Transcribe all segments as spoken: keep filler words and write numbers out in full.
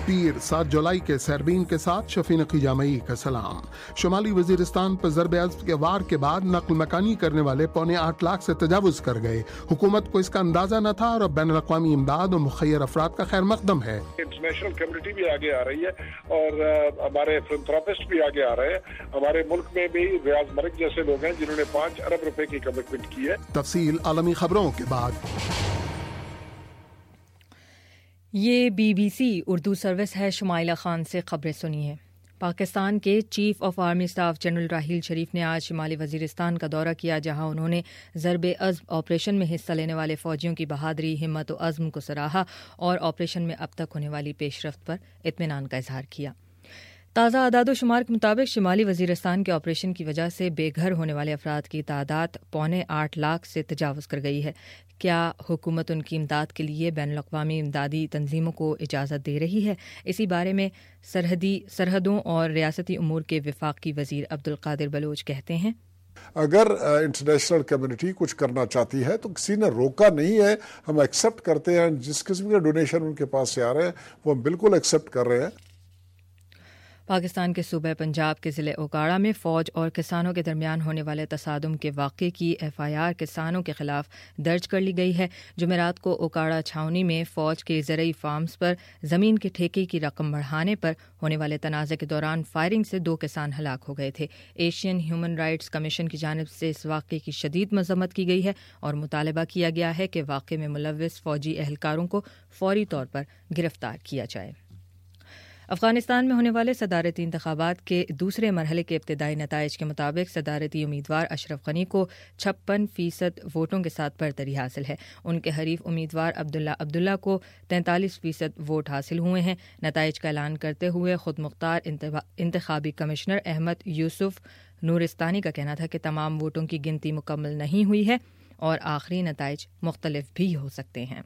پیر سات جولائی کے سیربین کے ساتھ شفیع نقی جامعی کا سلام۔ شمالی وزیرستان پر ضرب عضب کے وار کے بعد نقل مکانی کرنے والے پونے آٹھ لاکھ سے تجاوز کر گئے۔ حکومت کو اس کا اندازہ نہ تھا اور اب بین الاقوامی امداد اور مخیر افراد کا خیر مقدم ہے۔ انٹرنیشنل کمیونٹی بھی آگے آ رہی ہے اور ہمارے فلانتھراپسٹ بھی آگے آ رہے ہیں۔ ہمارے ملک میں بھی ریاض مرک جیسے لوگ ہیں جنہوں نے پانچ ارب روپے کی کمٹمنٹ کی ہے۔ تفصیل عالمی خبروں کے بعد۔ یہ B B C Urdu service ہے۔ شمائلہ خان سے خبریں سنیے۔ پاکستان کے chief of army staff general Raheel Sharif نے آج شمالی وزیرستان کا دورہ کیا، جہاں انہوں نے ضرب عضب آپریشن میں حصہ لینے والے فوجیوں کی بہادری، ہمت و عزم کو سراہا اور آپریشن میں اب تک ہونے والی پیش رفت پر اطمینان کا اظہار کیا۔ تازہ اعداد و شمار کے مطابق شمالی وزیرستان کے آپریشن کی وجہ سے بے گھر ہونے والے افراد کی تعداد پونے آٹھ لاکھ سے تجاوز کر گئی ہے۔ کیا حکومت ان کی امداد کے لیے بین الاقوامی امدادی تنظیموں کو اجازت دے رہی ہے؟ اسی بارے میں سرحدی سرحدوں اور ریاستی امور کے وفاقی وزیر عبدالقادر بلوچ کہتے ہیں، اگر انٹرنیشنل کمیونٹی کچھ کرنا چاہتی ہے تو کسی نے روکا نہیں ہے۔ ہم ایکسیپٹ کرتے ہیں جس قسم کے ڈونیشن ان کے پاس سے آ رہے ہیں وہ ہم بالکل ایکسیپٹ کر رہے ہیں۔ پاکستان کے صوبہ پنجاب کے ضلع اوکاڑا میں فوج اور کسانوں کے درمیان ہونے والے تصادم کے واقعے کی ایف آئی آر کسانوں کے خلاف درج کر لی گئی ہے۔ جمعرات کو اوکاڑا چھاؤنی میں فوج کے زرعی فارمز پر زمین کے ٹھیکے کی رقم بڑھانے پر ہونے والے تنازع کے دوران فائرنگ سے دو کسان ہلاک ہو گئے تھے۔ ایشین ہیومن رائٹس کمیشن کی جانب سے اس واقعے کی شدید مذمت کی گئی ہے اور مطالبہ کیا گیا ہے کہ واقعے میں ملوث فوجی اہلکاروں کو فوری طور پر گرفتار کیا جائے۔ افغانستان میں ہونے والے صدارتی انتخابات کے دوسرے مرحلے کے ابتدائی نتائج کے مطابق صدارتی امیدوار اشرف غنی کو چھپن فیصد ووٹوں کے ساتھ برتری حاصل ہے۔ ان کے حریف امیدوار عبداللہ عبداللہ کو تینتالیس فیصد ووٹ حاصل ہوئے ہیں۔ نتائج کا اعلان کرتے ہوئے خود مختار انتخابی کمشنر احمد یوسف نورستانی کا کہنا تھا کہ تمام ووٹوں کی گنتی مکمل نہیں ہوئی ہے اور آخری نتائج مختلف بھی ہو سکتے ہیں۔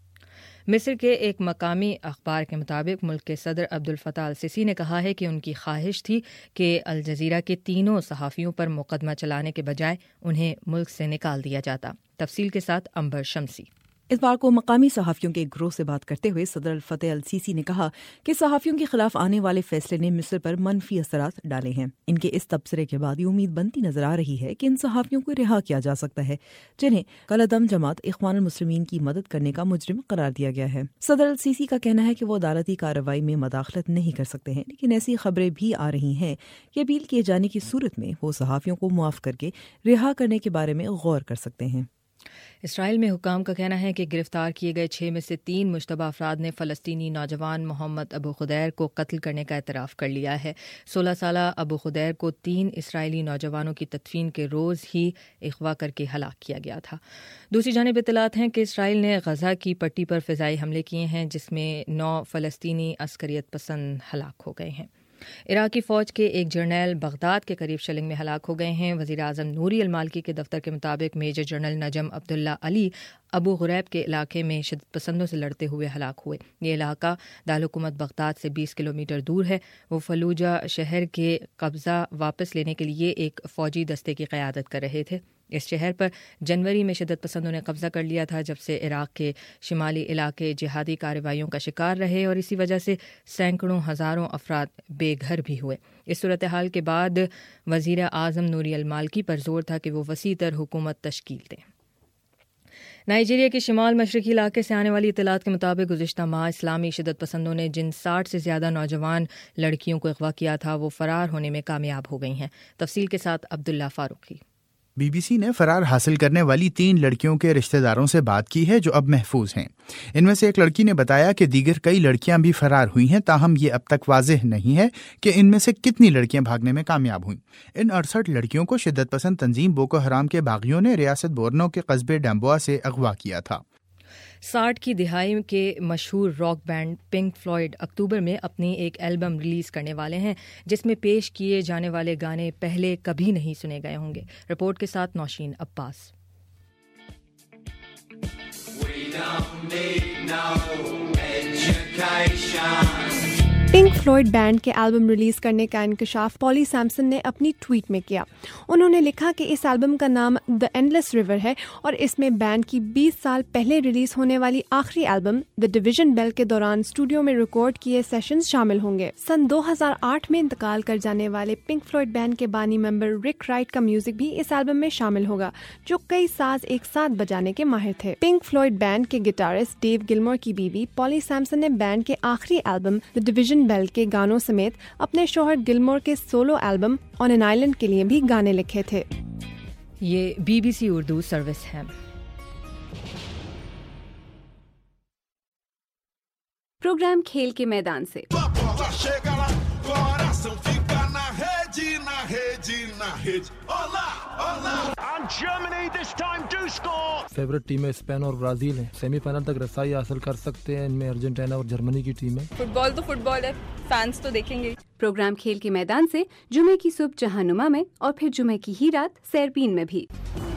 مصر کے ایک مقامی اخبار کے مطابق ملک کے صدر عبدالفتاح السیسی نے کہا ہے کہ ان کی خواہش تھی کہ الجزیرہ کے تینوں صحافیوں پر مقدمہ چلانے کے بجائے انہیں ملک سے نکال دیا جاتا۔ تفصیل کے ساتھ امبر شمسی۔ اس بار کو مقامی صحافیوں کے گروہ سے بات کرتے ہوئے صدر الفتح السیسی نے کہا کہ صحافیوں کے خلاف آنے والے فیصلے نے مصر پر منفی اثرات ڈالے ہیں۔ ان کے اس تبصرے کے بعد یہ امید بنتی نظر آ رہی ہے کہ ان صحافیوں کو رہا کیا جا سکتا ہے جنہیں کالعدم جماعت اخوان المسلمین کی مدد کرنے کا مجرم قرار دیا گیا ہے۔ صدر السیسی کا کہنا ہے کہ وہ عدالتی کارروائی میں مداخلت نہیں کر سکتے ہیں، لیکن ایسی خبریں بھی آ رہی ہیں کہ اپیل کیے جانے کی صورت میں وہ صحافیوں کو معاف کر کے رہا کرنے کے بارے میں غور کر سکتے ہیں۔ اسرائیل میں حکام کا کہنا ہے کہ گرفتار کیے گئے چھ میں سے تین مشتبہ افراد نے فلسطینی نوجوان محمد ابو خدیر کو قتل کرنے کا اعتراف کر لیا ہے۔ سولہ سالہ ابو خدیر کو تین اسرائیلی نوجوانوں کی تدفین کے روز ہی اغوا کر کے ہلاک کیا گیا تھا۔ دوسری جانب اطلاعات ہیں کہ اسرائیل نے غزہ کی پٹی پر فضائی حملے کیے ہیں جس میں نو فلسطینی عسکریت پسند ہلاک ہو گئے ہیں۔ عراقی فوج کے ایک جرنیل بغداد کے قریب شلنگ میں ہلاک ہو گئے ہیں۔ وزیر اعظم نوری المالکی کے دفتر کے مطابق میجر جنرل نجم عبداللہ علی ابو غریب کے علاقے میں شدت پسندوں سے لڑتے ہوئے ہلاک ہوئے۔ یہ علاقہ دارالحکومت بغداد سے بیس کلومیٹر دور ہے۔ وہ فلوجہ شہر کے قبضہ واپس لینے کے لیے ایک فوجی دستے کی قیادت کر رہے تھے۔ اس شہر پر جنوری میں شدت پسندوں نے قبضہ کر لیا تھا، جب سے عراق کے شمالی علاقے جہادی کارروائیوں کا شکار رہے اور اسی وجہ سے سینکڑوں ہزاروں افراد بے گھر بھی ہوئے۔ اس صورتحال کے بعد وزیر اعظم نوری المالکی پر زور تھا کہ وہ وسیع تر حکومت تشکیل دیں۔ نائجیریا کے شمال مشرقی علاقے سے آنے والی اطلاعات کے مطابق گزشتہ ماہ اسلامی شدت پسندوں نے جن ساٹھ سے زیادہ نوجوان لڑکیوں کو اغوا کیا تھا وہ فرار ہونے میں کامیاب ہو گئی ہیں۔ تفصیل کے ساتھ Abdullah Farooqi. B B C نے فرار حاصل کرنے والی تین لڑکیوں کے رشتہ داروں سے بات کی ہے جو اب محفوظ ہیں۔ ان میں سے ایک لڑکی نے بتایا کہ دیگر کئی لڑکیاں بھی فرار ہوئی ہیں، تاہم یہ اب تک واضح نہیں ہے کہ ان میں سے کتنی لڑکیاں بھاگنے میں کامیاب ہوئیں۔ ان اڑسٹھ لڑکیوں کو شدت پسند تنظیم بوکو حرام کے باغیوں نے ریاست بورنو کے قصبے ڈمبوا سے اغوا کیا تھا۔ ساٹھ کی دہائی کے مشہور rock band Pink Floyd October میں اپنی ایک البم ریلیز کرنے والے ہیں جس میں پیش کیے جانے والے گانے پہلے کبھی نہیں سنے گئے ہوں گے۔ رپورٹ کے ساتھ Naushin Abbas. We don't need no education. Pink Floyd band کے البم ریلیز کرنے کا انکشاف پولی سیمپسن نے اپنی ٹویٹ میں کیا. انہوں نے لکھا کہ اس البم کا نام دی اینڈلیس ریور ہے اور اس میں بینڈ کی بیس سال پہلے ریلیز ہونے والی آخری البم دی ڈویژن بیل کے دوران اسٹوڈیو میں ریکارڈ کیے سیشنز شامل ہوں گے. سن دو ہزار آٹھ میں انتقال کر جانے والے پنک فلوئڈ بینڈ کے بانی ممبر رک رائٹ کا میوزک بھی اس البم میں شامل ہوگا، جو کئی ساز ایک ساتھ بجانے کے ماہر تھے. پنک فلوئڈ بینڈ کے گٹارسٹ ڈیو گلمور کی بیوی پولی سیمپسن نے بینڈ کے آخری البم دی ڈویژن بیل کے گانوں سمیت اپنے شوہر گلمور کے solo album on an island کے لیے بھی گانے لکھے تھے. یہ B B C Urdu service ہے. پروگرام کھیل کے میدان سے. فیورٹ ٹیمیں اسپین اور برازیل ہیں، سیمی فائنل تک رسائی حاصل کر سکتے ہیں. ان میں ارجنٹینا اور جرمنی کی ٹیم ہے. فٹ بال تو فٹ بال ہے، فینس تو دیکھیں گے. پروگرام کھیل کے میدان سے جمعے کی صبح جہانما میں اور پھر جمعے کی ہی رات سیرپین میں بھی.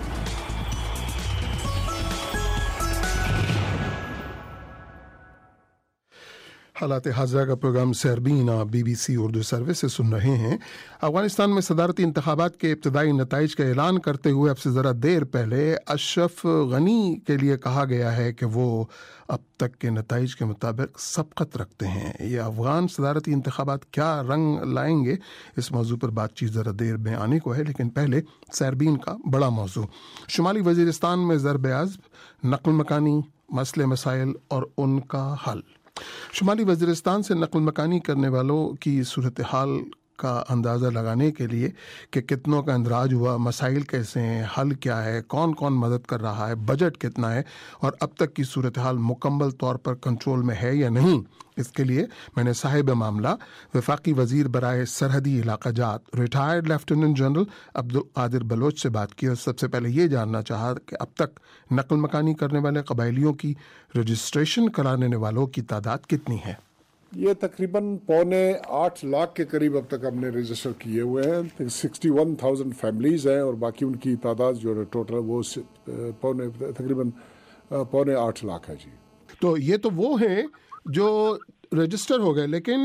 حالات حاضرہ کا پروگرام سیربین آپ B B C Urdu service سے سن رہے ہیں. افغانستان میں صدارتی انتخابات کے ابتدائی نتائج کا اعلان کرتے ہوئے اب سے ذرا دیر پہلے اشرف غنی کے لیے کہا گیا ہے کہ وہ اب تک کے نتائج کے مطابق سبقت رکھتے ہیں. یہ افغان صدارتی انتخابات کیا رنگ لائیں گے، اس موضوع پر بات چیت ذرا دیر میں آنے کو ہے، لیکن پہلے سیربین کا بڑا موضوع. شمالی وزیرستان میں ضرب عضب، نقل مکانی، مسئلے مسائل اور ان کا حل. شمالی وزیرستان سے نقل مکانی کرنے والوں کی صورتحال کا اندازہ لگانے کے لیے کہ کتنوں کا اندراج ہوا، مسائل کیسے ہیں، حل کیا ہے، کون کون مدد کر رہا ہے، بجٹ کتنا ہے اور اب تک کی صورتحال مکمل طور پر کنٹرول میں ہے یا نہیں، اس کے لیے میں نے صاحب معاملہ وفاقی وزیر برائے سرحدی علاقہ جات retired lieutenant general Abdulqadir Baloch سے بات کی اور سب سے پہلے یہ جاننا چاہا کہ اب تک نقل مکانی کرنے والے قبائلیوں کی رجسٹریشن کرانے والوں کی تعداد کتنی ہے. یہ تقریباً پونے آٹھ لاکھ کے قریب اب تک ہم نے رجسٹر کیے ہوئے ہیں. سکسٹی ون تھاؤزینڈ فیملیز ہیں اور باقی ان کی تعداد جو ہے ٹوٹل وہ پونے تقریباً پونے آٹھ لاکھ ہے. جی تو یہ تو وہ ہیں جو رجسٹر ہو گئے، لیکن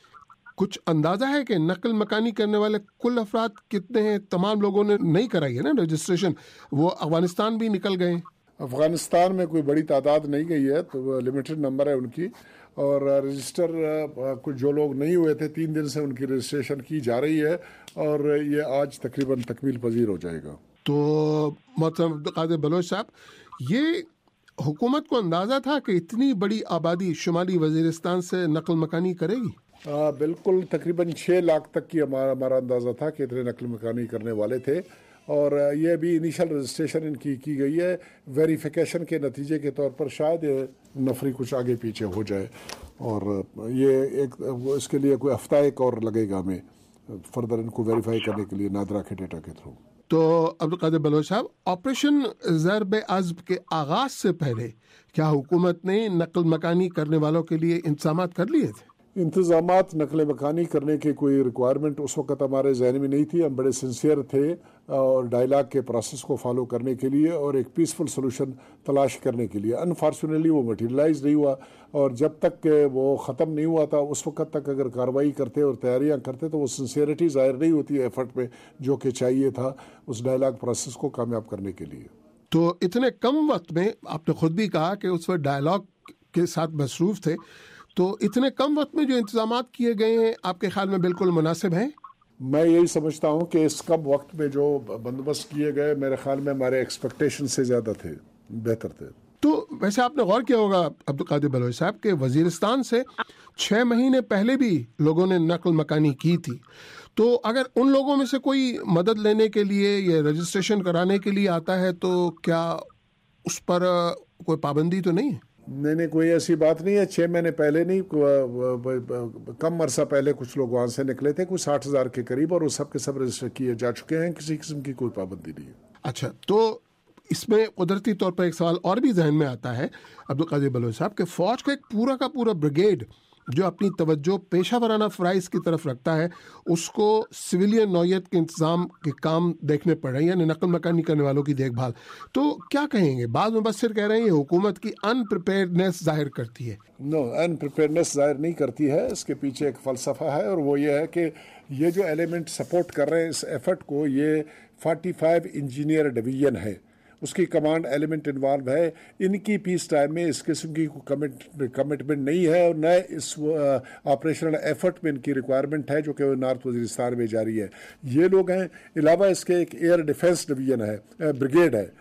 کچھ اندازہ ہے کہ نقل مکانی کرنے والے کل افراد کتنے ہیں؟ تمام لوگوں نے نہیں کرائی ہے نا رجسٹریشن، وہ افغانستان بھی نکل گئے. افغانستان میں کوئی بڑی تعداد نہیں گئی ہے، تو وہ لمیٹڈ نمبر ہے ان کی. اور رجسٹر کچھ جو لوگ نہیں ہوئے تھے تین دن سے ان کی رجسٹریشن کی جا رہی ہے اور یہ آج تقریباً تکمیل پذیر ہو جائے گا. تو محترم عبدالقادر بلوچ صاحب، یہ حکومت کو اندازہ تھا کہ اتنی بڑی آبادی شمالی وزیرستان سے نقل مکانی کرے گی؟ آ, بالکل تقریباً چھ لاکھ تک کی ہمارا ہمارا اندازہ تھا کہ اتنے نقل مکانی کرنے والے تھے. اور یہ بھی انیشل رجسٹریشن ان کی کی گئی ہے. ویریفیکیشن کے نتیجے کے طور پر شاید نفری کچھ آگے پیچھے ہو جائے اور یہ ایک اس کے لیے کوئی ہفتہ ایک اور لگے گا ہمیں فردر ان کو ویریفائی کرنے کے لیے نادرا کے ڈیٹا کے تھرو. تو عبدالقادر بلوچ صاحب، آپریشن ضرب عضب کے آغاز سے پہلے کیا حکومت نے نقل مکانی کرنے والوں کے لیے انتظامات کر لیے تھے؟ انتظامات نقل مکانی کرنے کی کوئی ریکوائرمنٹ اس وقت ہمارے ذہن میں نہیں تھی. ہم بڑے سنسیئر تھے اور ڈائلاگ کے پروسیس کو فالو کرنے کے لیے اور ایک پیسفل سولوشن تلاش کرنے کے لیے. انفارچونیٹلی وہ مٹیریلائز نہیں ہوا اور جب تک وہ ختم نہیں ہوا تھا اس وقت تک اگر کارروائی کرتے اور تیاریاں کرتے تو وہ سنسیئرٹی ظاہر نہیں ہوتی ہے ایفرٹ میں جو کہ چاہیے تھا اس ڈائلاگ پروسیس کو کامیاب کرنے کے لیے. تو اتنے کم وقت میں آپ نے خود بھی کہا کہ اس وقت ڈائلاگ کے ساتھ مصروف تھے، تو اتنے کم وقت میں جو انتظامات کیے گئے ہیں آپ کے خیال میں بالکل مناسب ہیں؟ میں یہی سمجھتا ہوں کہ اس کم وقت میں جو بندوبست کیے گئے میرے خیال میں ہمارے ایکسپیکٹیشن سے زیادہ تھے، بہتر تھے. تو ویسے آپ نے غور کیا ہوگا عبدالقادر بلوچ صاحب کہ وزیرستان سے چھ مہینے پہلے بھی لوگوں نے نقل مکانی کی تھی، تو اگر ان لوگوں میں سے کوئی مدد لینے کے لیے یا رجسٹریشن کرانے کے لیے آتا ہے تو کیا اس پر کوئی پابندی تو نہیں ہے؟ نہیں نہیں کوئی ایسی بات نہیں ہے. چھ مہینے پہلے نہیں، کم عرصہ پہلے کچھ لوگ وہاں سے نکلے تھے، کوئی ساٹھ ہزار کے قریب، اور وہ سب کے سب رجسٹر کیے جا چکے ہیں. کسی قسم کی کوئی پابندی نہیں ہے. اچھا، تو اس میں قدرتی طور پر ایک سوال اور بھی ذہن میں آتا ہے عبدالقادر بلوچ صاحب کہ فوج کا ایک پورا کا پورا بریگیڈ जो अपनी तवज्जो पेशा वराना फ़राइज़ की तरफ रखता है उसको सिविलियन नौयत के इंतज़ाम के काम देखने पड़ रहे हैं, यानी नकल मकानी करने वालों की देखभाल। तो क्या कहेंगे? बाद मुबस्सिर कह रहे हैं ये हुकूमत की अनप्रिपेयर्डनेस जाहिर करती है। नो, अनप्रिपेयर्डनेस जाहिर नहीं करती है, इसके पीछे एक फ़लसफ़ा है और वो ये है कि ये जो एलिमेंट सपोर्ट कर रहे हैं इस एफर्ट को, ये पैंतालीस इंजीनियर डिवीजन है, उसकी कमांड एलिमेंट इन्वॉल्व है। इनकी पीस टाइम में इस किस्म की कमिट कमिटमेंट नहीं है और न इस ऑपरेशनल एफर्ट में इनकी रिक्वायरमेंट है जो कि नॉर्थ वजीरिस्तान में जारी है। ये लोग हैं, अलावा इसके एक एयर डिफेंस डिवीजन है, ब्रिगेड है,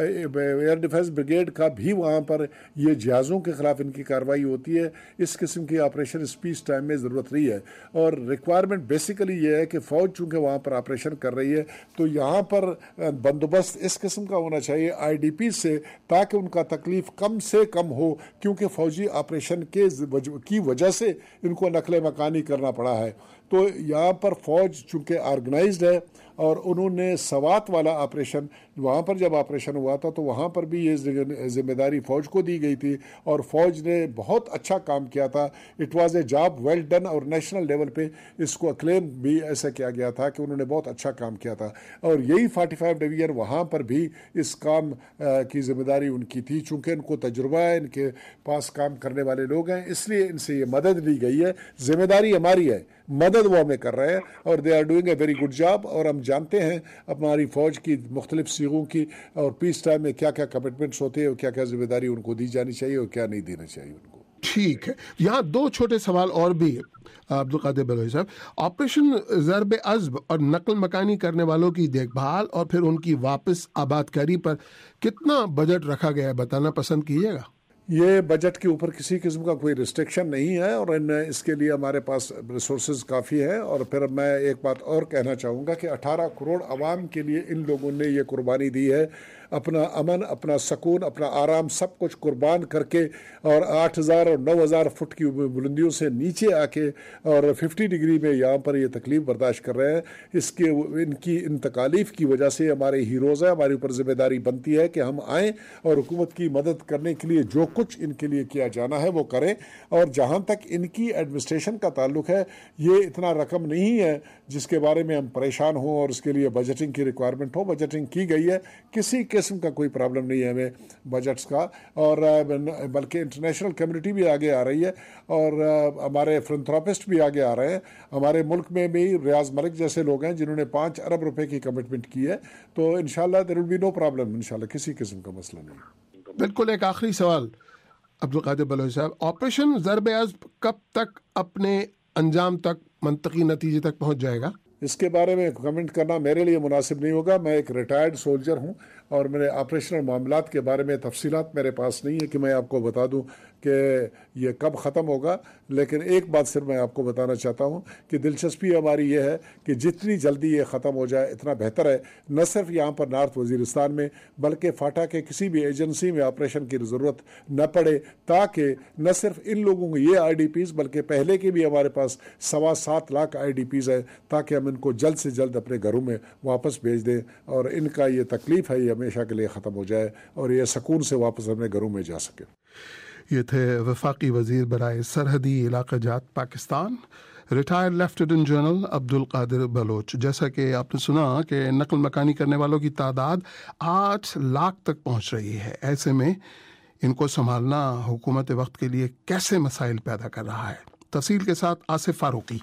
एयर डिफेंस ब्रिगेड का भी वहाँ पर ये जहाज़ों के ख़िलाफ़ इनकी कार्रवाई होती है। इस किस्म की ऑपरेशन इस पीस टाइम में ज़रूरत नहीं है और रिक्वायरमेंट बेसिकली ये है कि फ़ौज चूँकि वहाँ पर ऑपरेशन कर रही है तो यहाँ पर बंदोबस्त इस किस्म का होना चाहिए आई डी पी से, ताकि उनका तकलीफ़ कम से कम हो, क्योंकि फ़ौजी ऑपरेशन के की वजह से इनको नकल मकानी करना पड़ा है। तो यहाँ पर फ़ौज चूँकि ऑर्गेनाइज्ड है और उन्होंने सवात वाला ऑपरेशन, वहाँ पर जब ऑपरेशन हुआ था तो वहाँ पर भी ये जिम्मेदारी फ़ौज को दी गई थी और फ़ौज ने बहुत अच्छा काम किया था। It was a job well done और नेशनल लेवल पे इसको अक्लेम भी ऐसा किया गया था कि उन्होंने बहुत अच्छा काम किया था और यही पैंतालीस डिवीजन वहाँ पर भी इस काम की जिम्मेदारी उनकी थी। चूँकि इनको तजुर्बा है, इनके पास काम करने वाले लोग हैं, इसलिए इनसे ये मदद ली गई है। जिम्मेदारी हमारी है, मदद वो हमें कर रहे हैं और they are doing a very good job. और हम जानते हैं हमारी फ़ौज की मुख्तलिफ सीगों की और पीस टाइम में क्या क्या कमिटमेंट्स होते हैं और क्या क्या जिम्मेदारी उनको दी जानी चाहिए और क्या नहीं देना चाहिए उनको। ठीक है, यहाँ दो छोटे सवाल और भी है अब्दुल कादिर बलोच साहब। ऑपरेशन ज़रब अज़्ब और नकल मकानी करने वालों की देखभाल और फिर उनकी वापस आबादकारी पर कितना बजट रखा गया है, बताना पसंद कीजिएगा। ये बजट के ऊपर किसी किस्म का कोई रिस्ट्रिक्शन नहीं है और इन इसके लिए हमारे पास रिसोर्सेज काफ़ी है। और फिर मैं एक बात और कहना चाहूँगा कि अठारह करोड़ आवाम के लिए इन लोगों ने ये कुर्बानी दी है, अपना अमन, अपना सुकून, अपना आराम सब कुछ कुर्बान करके और आठ हज़ार और नौ हज़ार फुट की बुलंदियों से नीचे आके और पचास डिग्री में यहाँ पर ये तकलीफ़ बर्दाश्त कर रहे हैं। इसके इनकी इन तकालीफ की वजह से हमारे हीरोज़ हैं, हमारे ऊपर जिम्मेदारी बनती है कि हम आएँ और हुकूमत की मदद करने के लिए जो कुछ इनके लिए किया जाना है वो करें। और जहाँ तक इनकी एडमिनिस्ट्रेशन का ताल्लुक है, ये इतना रकम नहीं है जिसके बारे में हम परेशान हों और उसके लिए बजटिंग की रिक्वायरमेंट हो। बजटिंग की गई है, किसी किस्म का कोई प्रॉब्लम नहीं है हमें बजट्स का। और बल्कि इंटरनेशनल कम्युनिटी भी आगे आ रही है और हमारे फिलैंथ्रोपिस्ट भी आगे आ रहे हैं। हमारे मुल्क में भी रियाज मलिक जैसे लोग हैं जिन्होंने पाँच अरब रुपए की कमिटमेंट की है। तो इंशाल्लाह there will be no problem, इंशाल्लाह किसी किस्म का मसला नहीं। बिल्कुल। एक आखिरी सवाल अब्दुल कादिर बलोच साहब, ऑपरेशन ज़रब अज़्ब कब तक अपने अंजाम तक, मंतकी नतीजे तक पहुंच जाएगा? इसके बारे में कमेंट करना मेरे लिए मुनासिब नहीं होगा। मैं एक रिटायर्ड सोल्जर हूं और मेरे ऑपरेशनल मामलात के बारे में तफसीलात मेरे पास नहीं है कि मैं आपको बता दूं कि ये कब ख़त्म होगा। लेकिन एक बात सिर्फ मैं आपको बताना चाहता हूं कि दिलचस्पी हमारी ये है कि जितनी जल्दी ये ख़त्म हो जाए इतना बेहतर है, न सिर्फ यहाँ पर नॉर्थ वजीरिस्तान में बल्कि फाटा के किसी भी एजेंसी में ऑपरेशन की ज़रूरत न पड़े, ताकि न सिर्फ इन लोगों को ये आई डी पीज़ बल्कि पहले के भी हमारे पास सवा सात लाख आई डी पीज़ है, ताकि हम इनको जल्द से जल्द अपने घरों में वापस भेज दें और इनका ये तकलीफ़ है ये हमेशा के लिए ख़त्म हो जाए और ये सुकून से वापस अपने घरों में जा सके। ये थे वफाकी वज़ीर बराए सरहदी इलाक़ा जात Pakistan, retired lieutenant general Abdul Qadir Baloch. जैसा कि आपने सुना कि नकल मकानी करने वालों की तादाद आठ लाख तक पहुँच रही है। ऐसे में इनको संभालना हुकूमत वक्त के लिए कैसे मसाइल पैदा कर रहा है। तफसील के साथ आसिफ फारूकी।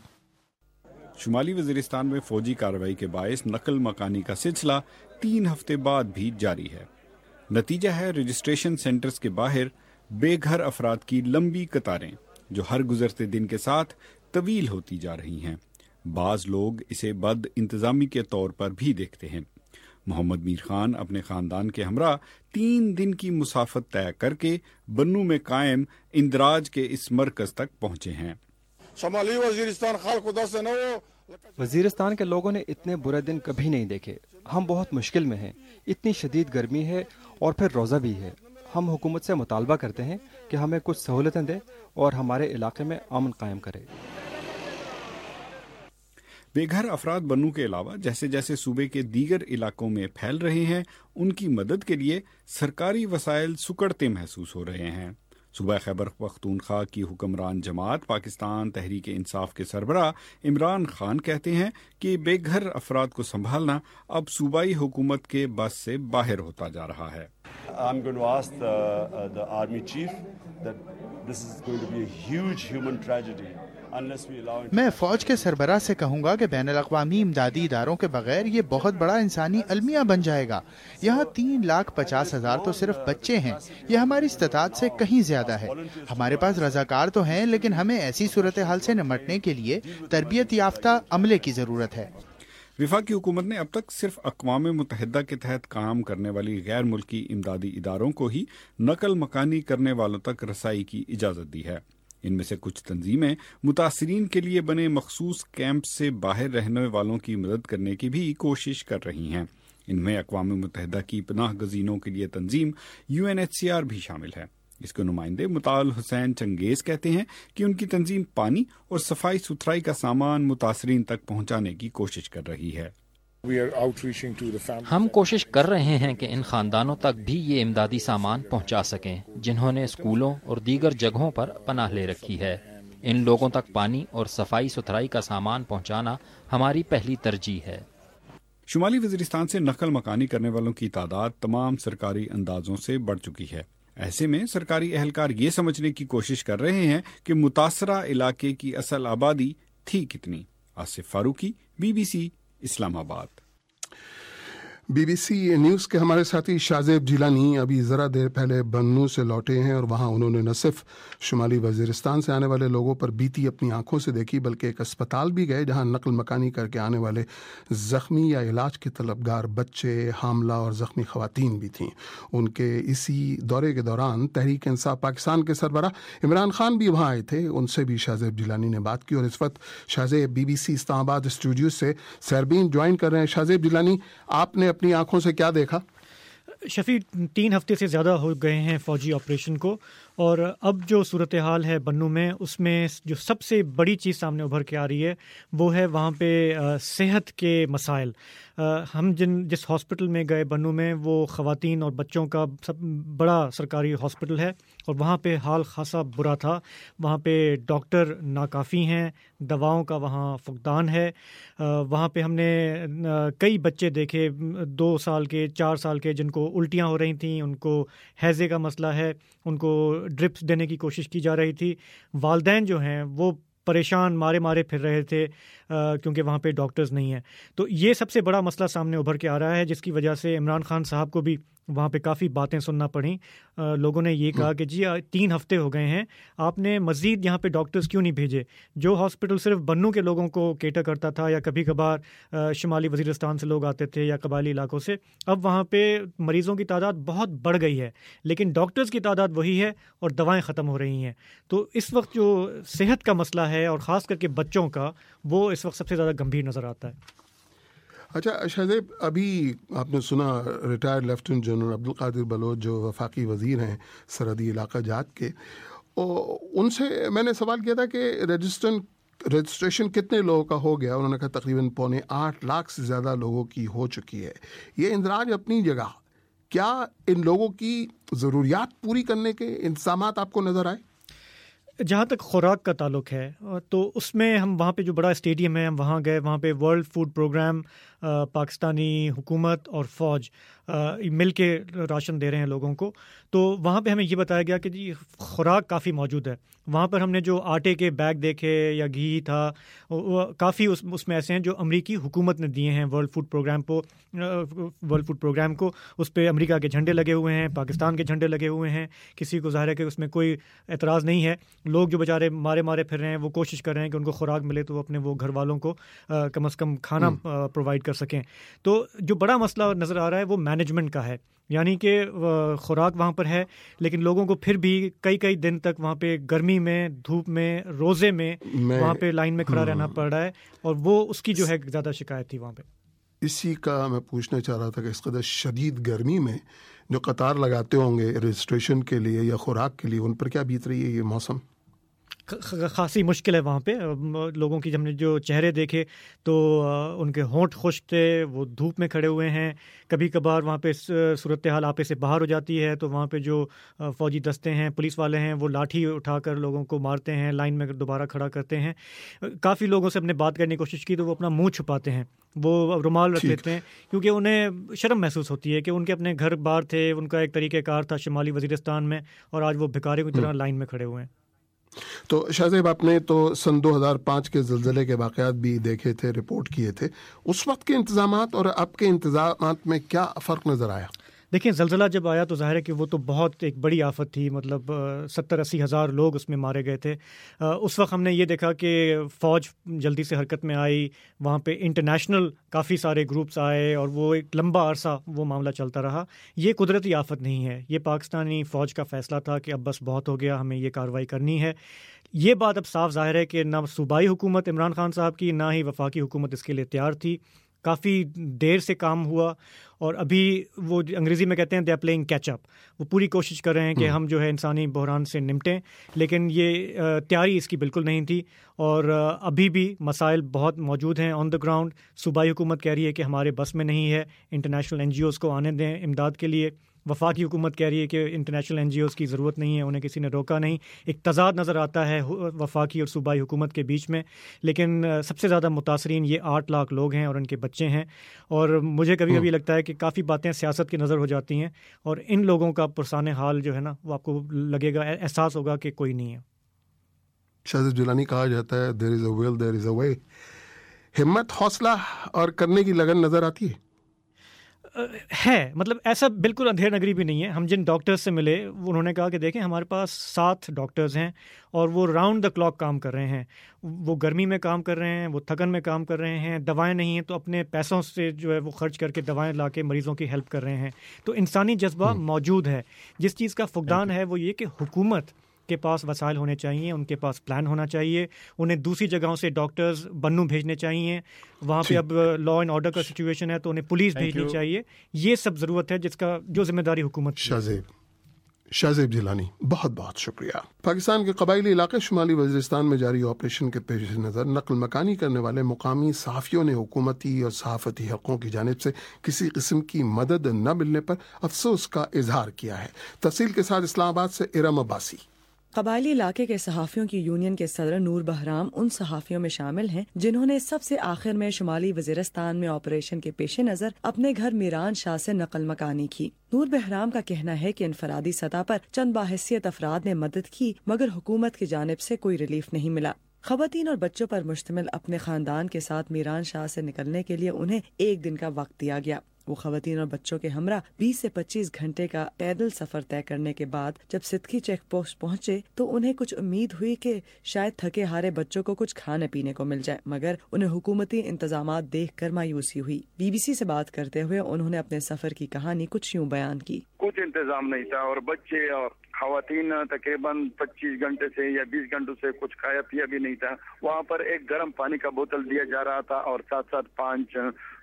शुमाली वज़ीरिस्तान में फौजी कार्रवाई के बायस नकल मकानी का सिलसिला तीन हफ्ते बाद भी जारी है। नतीजा है रजिस्ट्रेशन सेंटर्स के बाहर बेघर अफराद की लंबी कतारें जो हर गुजरते दिन के साथ तवील होती जा रही हैं। बाज लोग इसे बद इंतजामी के तौर पर भी देखते हैं। मोहम्मद मीर खान अपने खानदान के हमरा तीन दिन की मुसाफत तय करके बन्नू में कायम इंदराज के इस मरकज तक पहुंचे हैं। शुमाली वजीरिस्तान खाल खुदा से न वजीरिस्तान के लोगों ने इतने बुरे दिन कभी नहीं देखे। हम बहुत मुश्किल में हैं, इतनी शदीद गर्मी है और फिर रोज़ा भी है। हम हुकूमत से मुतालबा करते हैं कि हमें कुछ सहूलतें दे और हमारे इलाके में अमन कायम करे। बेघर अफराद बन्नू के अलावा जैसे जैसे सूबे के दीगर इलाकों में फैल रहे हैं, उनकी मदद के लिए सरकारी वसाइल सुकड़ते महसूस हो रहे हैं। صوبہ خیبر پختونخوا کی حکمران جماعت پاکستان تحریک انصاف کے سربراہ عمران خان کہتے ہیں کہ بے گھر افراد کو سنبھالنا اب صوبائی حکومت کے بس سے باہر ہوتا جا رہا ہے. I'm going to ask the, uh, the army chief that this is going to be a huge human tragedy. میں فوج کے سربراہ سے کہوں گا کہ بین الاقوامی امدادی اداروں کے بغیر یہ بہت بڑا انسانی المیہ بن جائے گا. یہاں تین لاکھ پچاس ہزار تو صرف بچے ہیں. یہ ہماری استطاعت سے کہیں زیادہ ہے. ہمارے پاس رضاکار تو ہیں لیکن ہمیں ایسی صورتحال سے نمٹنے کے لیے تربیت یافتہ عملے کی ضرورت ہے. وفاقی حکومت نے اب تک صرف اقوام متحدہ کے تحت کام کرنے والی غیر ملکی امدادی اداروں کو ہی نقل مکانی کرنے والوں تک رسائی کی اجازت دی ہے. ان میں سے کچھ تنظیمیں متاثرین کے لیے بنے مخصوص کیمپ سے باہر رہنے والوں کی مدد کرنے کی بھی کوشش کر رہی ہیں. ان میں اقوام متحدہ کی پناہ گزینوں کے لیے تنظیم U N H C R بھی شامل ہے. اس کے نمائندے مطال حسین چنگیز کہتے ہیں کہ ان کی تنظیم پانی اور صفائی ستھرائی کا سامان متاثرین تک پہنچانے کی کوشش کر رہی ہے. ہم کوشش کر رہے ہیں کہ ان خاندانوں تک بھی یہ امدادی سامان پہنچا سکیں جنہوں نے اسکولوں اور دیگر جگہوں پر پناہ لے رکھی ہے. ان لوگوں تک پانی اور صفائی ستھرائی کا سامان پہنچانا ہماری پہلی ترجیح ہے. شمالی وزیرستان سے نقل مکانی کرنے والوں کی تعداد تمام سرکاری اندازوں سے بڑھ چکی ہے. ایسے میں سرکاری اہلکار یہ سمجھنے کی کوشش کر رہے ہیں کہ متاثرہ علاقے کی اصل آبادی تھی کتنی. Asif Farooqi, B B C, Islamabad. B B سی نیوز کے ہمارے ساتھی شازیب جیلانی ابھی ذرا دیر پہلے بنو سے لوٹے ہیں اور وہاں انہوں نے نہ صرف شمالی وزیرستان سے آنے والے لوگوں پر بیتی اپنی آنکھوں سے دیکھی بلکہ ایک اسپتال بھی گئے جہاں نقل مکانی کر کے آنے والے زخمی یا علاج کے طلبگار بچے، حاملہ اور زخمی خواتین بھی تھیں. ان کے اسی دورے کے دوران تحریک انصاف پاکستان کے سربراہ عمران خان بھی وہاں آئے تھے. ان سے بھی شازیب جیلانی نے بات کی اور اس وقت شازیب بی بی سی اسلام آباد اسٹوڈیو سے سیربین جوائن کر رہے ہیں. شازیب جیلانی، آپ نے اپنی آنکھوں سے کیا دیکھا؟ شفیع، تین ہفتے سے زیادہ ہو گئے ہیں فوجی آپریشن کو، اور اب جو صورتحال ہے بنو میں، اس میں جو سب سے بڑی چیز سامنے ابھر کے آ رہی ہے وہ ہے وہاں پہ صحت کے مسائل. ہم جن جس ہاسپٹل میں گئے بنو میں، وہ خواتین اور بچوں کا سب بڑا سرکاری ہاسپٹل ہے، اور وہاں پہ حال خاصا برا تھا. وہاں پہ ڈاکٹر ناکافی ہیں، دواؤں کا وہاں فقدان ہے. وہاں پہ ہم نے کئی بچے دیکھے دو سال کے، چار سال کے، جن کو الٹیاں ہو رہی تھیں، ان کو ہیضے کا مسئلہ ہے، ان کو ڈرپس دینے کی کوشش کی جا رہی تھی. والدین جو ہیں وہ پریشان مارے مارے پھر رہے تھے کیونکہ وہاں پہ ڈاکٹرز نہیں ہیں. تو یہ سب سے بڑا مسئلہ سامنے ابھر کے آ رہا ہے، جس کی وجہ سے عمران خان صاحب کو بھی وہاں پہ کافی باتیں سننا پڑیں. لوگوں نے یہ کہا کہ جی تین ہفتے ہو گئے ہیں، آپ نے مزید یہاں پہ ڈاکٹرز کیوں نہیں بھیجے؟ جو ہاسپٹل صرف بنو کے لوگوں کو کیٹر کرتا تھا یا کبھی کبھار شمالی وزیرستان سے لوگ آتے تھے یا قبائلی علاقوں سے، اب وہاں پہ مریضوں کی تعداد بہت بڑھ گئی ہے لیکن ڈاکٹرز کی تعداد وہی ہے اور دوائیں ختم ہو رہی ہیں. تو اس وقت جو صحت کا مسئلہ ہے اور خاص کر کے بچوں کا، وہ اس وقت سب سے زیادہ گمبھیر نظر آتا ہے. اچھا شہزیب، ابھی آپ نے سنا retired lieutenant general Abdulqadir Baloch جو وفاقی وزیر ہیں سرحدی علاقہ جات کے، ان سے میں نے سوال کیا تھا کہ رجسٹرن رجسٹریشن کتنے لوگوں کا ہو گیا. انہوں نے کہا تقریباً پونے آٹھ لاکھ سے زیادہ لوگوں کی ہو چکی ہے. یہ اندراج اپنی جگہ، کیا ان لوگوں کی ضروریات پوری کرنے کے انتظامات آپ کو نظر آئے؟ جہاں تک خوراک کا تعلق ہے تو اس میں ہم وہاں پہ جو بڑا اسٹیڈیم ہے، ہم وہاں گئے. وہاں پہ ورلڈ فوڈ پروگرام، پاکستانی حکومت اور فوج مل کے راشن دے رہے ہیں لوگوں کو. تو وہاں پہ ہمیں یہ بتایا گیا کہ جی خوراک کافی موجود ہے. وہاں پر ہم نے جو آٹے کے بیگ دیکھے یا گھی تھا، وہ کافی اس اس میں ایسے ہیں جو امریکی حکومت نے دیے ہیں ورلڈ فوڈ پروگرام کو ورلڈ فوڈ پروگرام کو اس پہ امریکہ کے جھنڈے لگے ہوئے ہیں، پاکستان کے جھنڈے لگے ہوئے ہیں. کسی کو ظاہر ہے کہ اس میں کوئی اعتراض نہیں ہے. لوگ جو بیچارے مارے مارے پھر رہے ہیں وہ کوشش کر رہے ہیں کہ ان کو خوراک ملے تو وہ اپنے وہ گھر والوں کو کم از کم کھانا پرووائڈ کر سکیں. تو جو بڑا مسئلہ نظر آ رہا ہے وہ مینجمنٹ کا ہے، یعنی کہ خوراک وہاں پر ہے لیکن لوگوں کو پھر بھی کئی کئی دن تک وہاں پہ گرمی میں، دھوپ میں، روزے میں وہاں پہ لائن میں کھڑا رہنا پڑ رہا ہے، اور وہ اس کی جو ہے زیادہ شکایت تھی وہاں پہ. اسی کا میں پوچھنا چاہ رہا تھا کہ اس قدر شدید گرمی میں جو قطار لگاتے ہوں گے رجسٹریشن کے لیے یا خوراک کے لیے، ان پر کیا بیت رہی ہے یہ موسم؟ خاصی مشکل ہے وہاں پہ. لوگوں کی ہم نے جو چہرے دیکھے تو ان کے ہونٹ خشک تھے, وہ دھوپ میں کھڑے ہوئے ہیں. کبھی کبھار وہاں پہ صورتحال آپے سے باہر ہو جاتی ہے تو وہاں پہ جو فوجی دستے ہیں, پولیس والے ہیں, وہ لاٹھی اٹھا کر لوگوں کو مارتے ہیں, لائن میں دوبارہ کھڑا کرتے ہیں. کافی لوگوں سے ہم نے بات کرنے کی کوشش کی تو وہ اپنا منہ چھپاتے ہیں, وہ رومال رکھ لیتے ہیں, کیونکہ انہیں شرم محسوس ہوتی ہے کہ ان کے اپنے گھر بار تھے, ان کا ایک طریقہ کار تھا شمالی وزیرستان میں, اور آج وہ بھکاریوں کی طرح لائن میں کھڑے ہوئے ہیں. تو شاہزیب, آپ نے تو سن دو ہزار پانچ کے زلزلے کے واقعات بھی دیکھے تھے, رپورٹ کیے تھے. اس وقت کے انتظامات اور اب کے انتظامات میں کیا فرق نظر آیا؟ دیکھیں, زلزلہ جب آیا تو ظاہر ہے کہ وہ تو بہت ایک بڑی آفت تھی, مطلب ستر اسی ہزار لوگ اس میں مارے گئے تھے. اس وقت ہم نے یہ دیکھا کہ فوج جلدی سے حرکت میں آئی, وہاں پہ انٹرنیشنل کافی سارے گروپس آئے اور وہ ایک لمبا عرصہ وہ معاملہ چلتا رہا. یہ قدرتی آفت نہیں ہے, یہ پاکستانی فوج کا فیصلہ تھا کہ اب بس بہت ہو گیا, ہمیں یہ کارروائی کرنی ہے. یہ بات اب صاف ظاہر ہے کہ نہ صوبائی حکومت عمران خان صاحب کی, نہ ہی وفاقی حکومت اس کے لیے تیار تھی. کافی دیر سے کام ہوا اور ابھی وہ انگریزی میں کہتے ہیں they are playing catch up, وہ پوری کوشش کر رہے ہیں کہ ہم جو ہے انسانی بحران سے نمٹیں, لیکن یہ تیاری اس کی بالکل نہیں تھی. اور ابھی بھی مسائل بہت موجود ہیں آن دا گراؤنڈ. صوبائی حکومت کہہ رہی ہے کہ ہمارے بس میں نہیں ہے, انٹرنیشنل این جی اوز کو آنے دیں امداد کے لیے. وفاقی حکومت کہہ رہی ہے کہ انٹرنیشنل این جی اوز کی ضرورت نہیں ہے, انہیں کسی نے روکا نہیں. ایک تضاد نظر آتا ہے وفاقی اور صوبائی حکومت کے بیچ میں, لیکن سب سے زیادہ متاثرین یہ آٹھ لاکھ لوگ ہیں اور ان کے بچے ہیں. اور مجھے کبھی کبھی لگتا ہے کہ کافی باتیں سیاست کی نظر ہو جاتی ہیں, اور ان لوگوں کا پرسان حال جو ہے نا وہ آپ کو لگے گا, احساس ہوگا کہ کوئی نہیں ہے. شاہزیب جیلانی, کہا جاتا ہے دیر از اے ول دیر از اے وے. ہمت, حوصلہ اور کرنے کی لگن نظر آتی ہے ہے مطلب ایسا بالکل اندھیر نگری بھی نہیں ہے. ہم جن ڈاکٹرز سے ملے انہوں نے کہا کہ دیکھیں ہمارے پاس سات ڈاکٹرز ہیں اور وہ راؤنڈ دا کلاک کام کر رہے ہیں. وہ گرمی میں کام کر رہے ہیں, وہ تھکن میں کام کر رہے ہیں, دوائیں نہیں ہیں تو اپنے پیسوں سے جو ہے وہ خرچ کر کے دوائیں لا کے مریضوں کی ہیلپ کر رہے ہیں. تو انسانی جذبہ موجود ہے. جس چیز کا فقدان ہے وہ یہ کہ حکومت کے پاس وسائل ہونے چاہیے, ان کے پاس پلان ہونا چاہیے, انہیں دوسری جگہوں سے ڈاکٹرز بنو بھیجنے چاہیے. وہاں پہ اب لا اینڈ آرڈر کا سچویشن ہے تو انہیں پولیس بھیجنی چاہیے. یہ سب ضرورت ہے جس کا جو ذمہ داری حکومت کی. شاہزیب شاہزیب جیلانی, بہت بہت شکریہ. پاکستان کے قبائلی علاقے شمالی وزیرستان میں جاری آپریشن کے پیش نظر نقل مکانی کرنے والے مقامی صحافیوں نے حکومتی اور صحافتی حلقوں کی جانب سے کسی قسم کی مدد نہ ملنے پر افسوس کا اظہار کیا ہے. تفصیل کے ساتھ اسلام آباد سے ارم عباسی. قبائلی علاقے کے صحافیوں کی یونین کے صدر نور بہرام ان صحافیوں میں شامل ہیں جنہوں نے سب سے آخر میں شمالی وزیرستان میں آپریشن کے پیش نظر اپنے گھر میران شاہ سے نقل مکانی کی. نور بہرام کا کہنا ہے کہ انفرادی سطح پر چند باحثیت افراد نے مدد کی مگر حکومت کی جانب سے کوئی ریلیف نہیں ملا. خواتین اور بچوں پر مشتمل اپنے خاندان کے ساتھ میران شاہ سے نکلنے کے لیے انہیں ایک دن کا وقت دیا گیا. وہ خواتین اور بچوں کے ہمراہ بیس سے پچیس گھنٹے کا پیدل سفر طے کرنے کے بعد جب صدقی چیک پوسٹ پہنچے تو انہیں کچھ امید ہوئی کہ شاید تھکے ہارے بچوں کو کچھ کھانے پینے کو مل جائے, مگر انہیں حکومتی انتظامات دیکھ کر مایوسی ہوئی. بی بی سی سے بات کرتے ہوئے انہوں نے اپنے سفر کی کہانی کچھ یوں بیان کی. کچھ انتظام نہیں تھا اور بچے اور خواتین تقریباً پچیس گھنٹے سے یا بیس گھنٹوں سے کچھ کھایا پیا بھی نہیں تھا. وہاں پر ایک گرم پانی کا بوتل دیا جا رہا تھا اور ساتھ ساتھ پانچ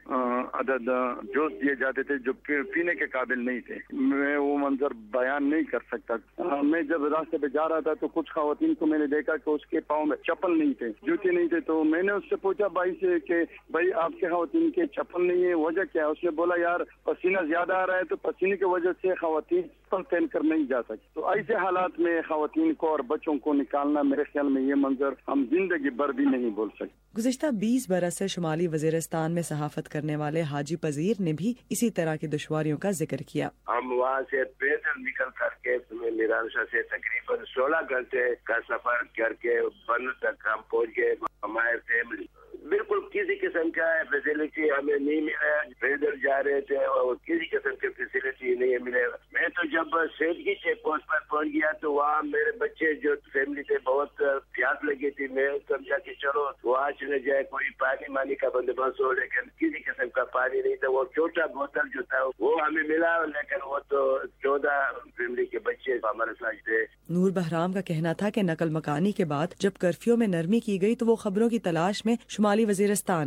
عدد جوس دیے جاتے تھے جو پینے کے قابل نہیں تھے. میں وہ منظر بیان نہیں کر سکتا. میں جب راستے پہ جا رہا تھا تو کچھ خواتین کو میں نے دیکھا کہ اس کے پاؤں میں چپل نہیں تھے, جوتے نہیں تھے. تو میں نے اس سے پوچھا بھائی سے کہ بھائی آپ کے خواتین کے چپل نہیں ہے, وجہ کیا ہے؟ اس نے بولا یار پسینہ زیادہ آ رہا ہے تو پسینے کی وجہ سے خواتین چپل پہن کر نہیں جا سکتی. تو ایسے حالات میں خواتین کو اور بچوں کو نکالنا میرے خیال میں یہ منظر ہم زندگی بھر بھی نہیں بول سکتے. گزشتہ بیس برس سے شمالی وزیرستان میں صحافت کرنے والے حاجی پذیر نے بھی اسی طرح کی دشواریوں کا ذکر کیا. ہم وہاں سے پیدل نکل کر کے میران شاہ سے تقریباً سولہ گھنٹے کا سفر کر کے بن تک ہم پہنچ گئے. ہمارے فیملی بالکل کسی قسم کا فیسلٹی ہمیں نہیں ملا. پیدل جا رہے تھے اور کسی قسم کی فیسلٹی نہیں ملے. میں تو جب سیدگی چیک پوسٹ پر پہنچ گیا تو وہاں میرے بچے جو فیملی تھے بہت پیاس لگی تھی. میں سمجھا کہ چلو وہاں چلے جائے کوئی پانی مانی کا بندوبست ہو, لیکن کسی قسم کا پانی نہیں تھا. وہ چھوٹا بوتل جو تھا وہ ہمیں ملا, لیکن وہ تو چودہ فیملی کے بچے ہمارے ساتھ تھے. نور بہرام کا کہنا تھا کہ نقل مکانی کے بعد جب کرفیو میں نرمی کی گئی تو وہ خبروں کی تلاش میں شمالی وزیرستان گئے.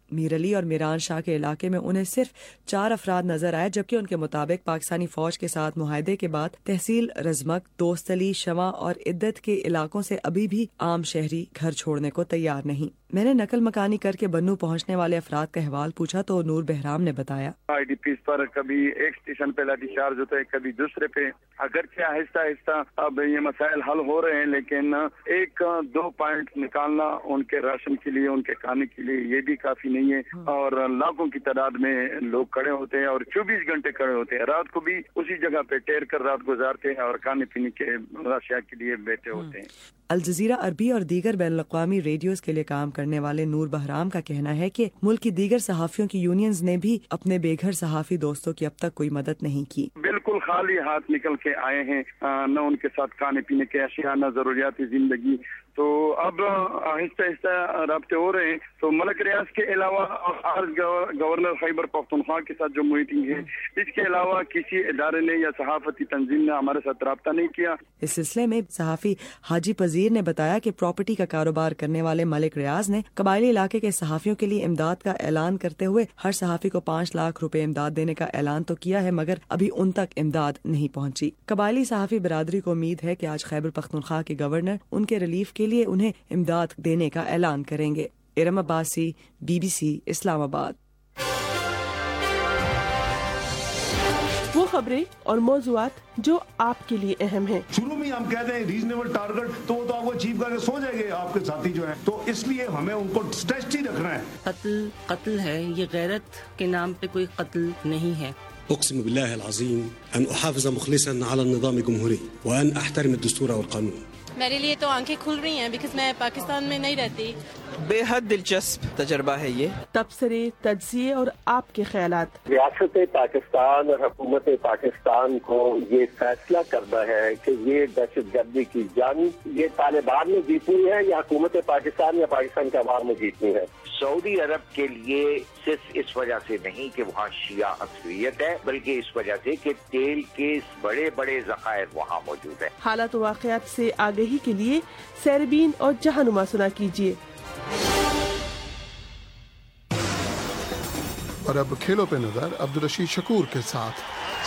میر علی اور میران شاہ کے علاقے میں انہیں صرف چار افراد نظر آئے، جبکہ ان کے مطابق پاکستانی فوج کے ساتھ معاہدے کے بعد تحصیل رزمک، دوست علی، شمع اور عدت کے علاقوں سے ابھی بھی عام شہری گھر چھوڑنے کو تیار نہیں۔ میں نے نقل مکانی کر کے بنو پہنچنے والے افراد کا احوال پوچھا تو نور بہرام نے بتایا، آئی ڈی پیز پر کبھی ایک اسٹیشن پہ لاٹھی چارج ہوتا ہے، کبھی دوسرے پہ، اگرچہ آہستہ آہستہ اب یہ مسائل حل ہو رہے ہیں، لیکن ایک دو پوائنٹ نکالنا ان کے راشن کے لیے، ان کے کھانے کے لیے یہ بھی کافی نہیں ہے، اور لاکھوں کی تعداد میں لوگ کھڑے ہوتے ہیں اور چوبیس گھنٹے کھڑے ہوتے ہیں، رات کو بھی اسی جگہ پہ ٹھہر کر رات گزارتے ہیں اور کھانے پینے کے اشیاء کے لیے بیٹھے ہوتے ہیں۔ الجزیرہ عربی اور دیگر بین الاقوامی ریڈیوز کے لیے کام کرنے والے نور بہرام کا کہنا ہے کہ ملک کی دیگر صحافیوں کی یونینز نے بھی اپنے بے گھر صحافی دوستوں کی اب تک کوئی مدد نہیں کی۔ بالکل خالی ہاتھ نکل کے آئے ہیں، نہ ان کے ساتھ کھانے پینے کے اشیاء، نہ ضروریاتی زندگی، تو اب آہستہ آہستہ رابطے ہو رہے ہیں۔ تو ملک ریاض کے علاوہ آج گورنر خیبر پختونخوا کے ساتھ جو میٹنگ ہے، اس کے علاوہ کسی ادارے نے یا صحافتی تنظیم نے ہمارے ساتھ رابطہ نہیں کیا۔ اس سلسلے میں صحافی حاجی پذیر نے بتایا کہ پراپرٹی کا کاروبار کرنے والے ملک ریاض نے قبائلی علاقے کے صحافیوں کے لیے امداد کا اعلان کرتے ہوئے ہر صحافی کو پانچ لاکھ روپے امداد دینے کا اعلان تو کیا ہے، مگر ابھی ان تک امداد نہیں پہنچی۔ قبائلی صحافی برادری کو امید ہے کہ آج خیبر پختونخوا کے گورنر ان کے ریلیف کے لیے انہیں امداد دینے کا اعلان کریں گے۔ Iram Abbasi, B B C, Islamabad. وہ خبریں اور موضوعات جو آپ کے لیے اہم ہیں۔ شروع میں ہم کہتے ہیں ریزنیبل ٹارگٹ، تو وہ تو آپ کو اچیو کر کے سو جائیں گے آپ کے ساتھی جو ہیں، تو اس لیے ہمیں ان کو اسٹریچ ہی رکھنا ہے۔ قتل قتل ہے، یہ غیرت کے نام پہ کوئی قتل نہیں ہے۔ اقسم بالله العظيم ان احافظ مخلصا على النظام الجمهوري وان احترم الدستور والقانون۔ میرے لیے تو آنکھیں کھل رہی ہیں بیکاز میں پاکستان میں نہیں رہتی۔ بے حد دلچسپ تجربہ ہے یہ۔ تبصرے، تجزیے اور آپ کے خیالات۔ ریاست پاکستان اور حکومت پاکستان کو یہ فیصلہ کرنا ہے کہ یہ دہشت گردی کی جنگ یہ طالبان میں جیتنی ہے یا حکومت پاکستان یا پاکستان کے عوام میں جیتنی ہے۔ سعودی عرب کے لیے صرف اس وجہ سے نہیں کہ وہاں شیعہ اکثریت ہے، بلکہ اس وجہ سے کہ تیل کے بڑے بڑے ذخائر وہاں موجود ہیں۔ حالات و واقعات سے آگہی کے لیے سیربین اور جہانما سنا کیجیے۔ اور اب کھیلوں پہ نظر عبدالرشید شکور کے ساتھ۔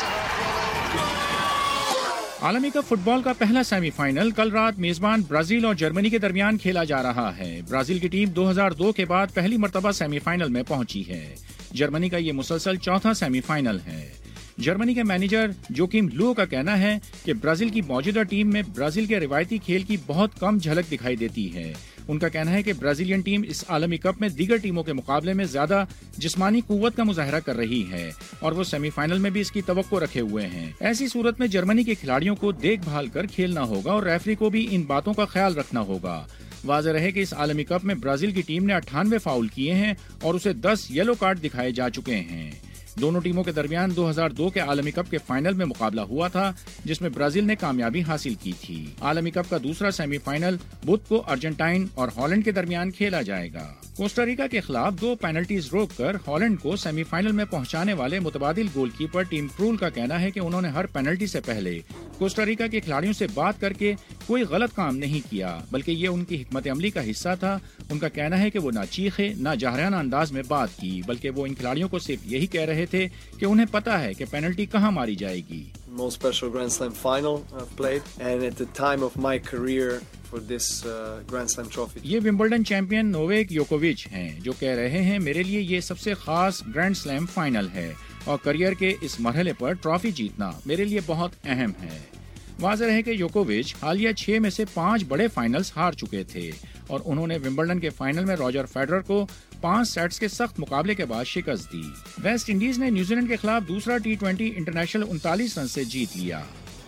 عالمی کپ فٹ بال کا پہلا سیمی فائنل کل رات میزبان برازیل اور جرمنی کے درمیان کھیلا جا رہا ہے۔ برازیل کی ٹیم دو ہزار دو کے بعد پہلی مرتبہ سیمی فائنل میں پہنچی ہے۔ جرمنی کا یہ مسلسل چوتھا سیمی فائنل ہے۔ جرمنی کے مینیجر جوکیم لو کا کہنا ہے کہ برازیل کی موجودہ ٹیم میں برازیل کے روایتی کھیل کی بہت کم جھلک دکھائی دیتی ہے۔ ان کا کہنا ہے کہ برازیلین ٹیم اس عالمی کپ میں دیگر ٹیموں کے مقابلے میں زیادہ جسمانی قوت کا مظاہرہ کر رہی ہے اور وہ سیمی فائنل میں بھی اس کی توقع رکھے ہوئے ہیں۔ ایسی صورت میں جرمنی کے کھلاڑیوں کو دیکھ بھال کر کھیلنا ہوگا اور ریفری کو بھی ان باتوں کا خیال رکھنا ہوگا۔ واضح رہے کہ اس عالمی کپ میں برازیل کی ٹیم نے اٹھانوے فاؤل کیے ہیں اور اسے دس یلو کارڈ دکھائے جا چکے ہیں۔ دونوں ٹیموں کے درمیان دو ہزار دو کے عالمی کپ کے فائنل میں مقابلہ ہوا تھا جس میں برازیل نے کامیابی حاصل کی تھی۔ عالمی کپ کا دوسرا سیمی فائنل بدھ کو ارجنٹائن اور ہالینڈ کے درمیان کھیلا جائے گا۔ کوسٹاریکا کے خلاف دو پینلٹیز روک کر ہالینڈ کو سیمی فائنل میں پہنچانے والے متبادل گول کیپر ٹیم کرول کا کہنا ہے کہ انہوں نے ہر پینلٹی سے پہلے کوسٹاریکا کے کھلاڑیوں سے بات کر کے کوئی غلط کام نہیں کیا، بلکہ یہ ان کی حکمت عملی کا حصہ تھا۔ ان کا کہنا ہے کہ وہ نہ چیخے نہ جاہرانہ انداز میں بات کی، بلکہ وہ ان کھلاڑیوں کو صرف یہی کہہ رہے تھے کہ انہیں پتا ہے کہ پینلٹی کہاں ماری جائے گی۔ Most special Grand Slam final I've played and at the time of my career for this uh, Grand Slam trophy. یہ ومبلڈن چیمپئن نوویک یوکووچ ہیں جو کہہ رہے ہیں میرے لیے یہ سب سے خاص گرینڈ سلیم فائنل ہے اور کریئر کے اس مرحلے پر ٹرافی جیتنا میرے لیے بہت اہم ہے۔ واضح ہے کہ یوکووچ حالیہ چھ میں سے پانچ بڑے فائنلز ہار چکے تھے اور انہوں نے ومبلڈن کے فائنل میں راجر فیڈرر کو پانچ سیٹس کے سخت مقابلے کے بعد شکست دی۔ ویسٹ انڈیز نے نیوزی لینڈ کے خلاف دوسرا ٹی ٹوینٹی انٹرنیشنل انتالیس رن سے جیت لیا۔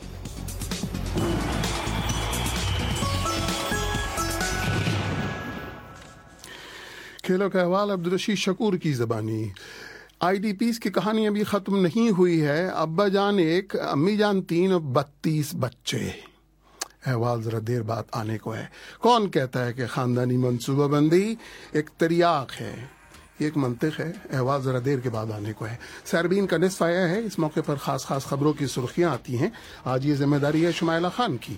کھیلوں کا احوال عبدالرشید شکور کی زبانی۔ آئی ڈی پیز کی کہانی ابھی ختم نہیں ہوئی ہے۔ ابا جان ایک، امی جان تین اور بتیس بچے۔ احوال ذرا دیر بعد آنے کو ہے۔ کون کہتا ہے کہ خاندانی منصوبہ بندی ایک تریاق ہے، ایک منطق ہے؟ احوال ذرا دیر کے بعد آنے کو ہے۔ سیربین کا نصف آیا ہے، اس موقع پر خاص خاص خبروں کی سرخیاں آتی ہیں۔ آج یہ ذمہ داری ہے شمائلہ خان کی۔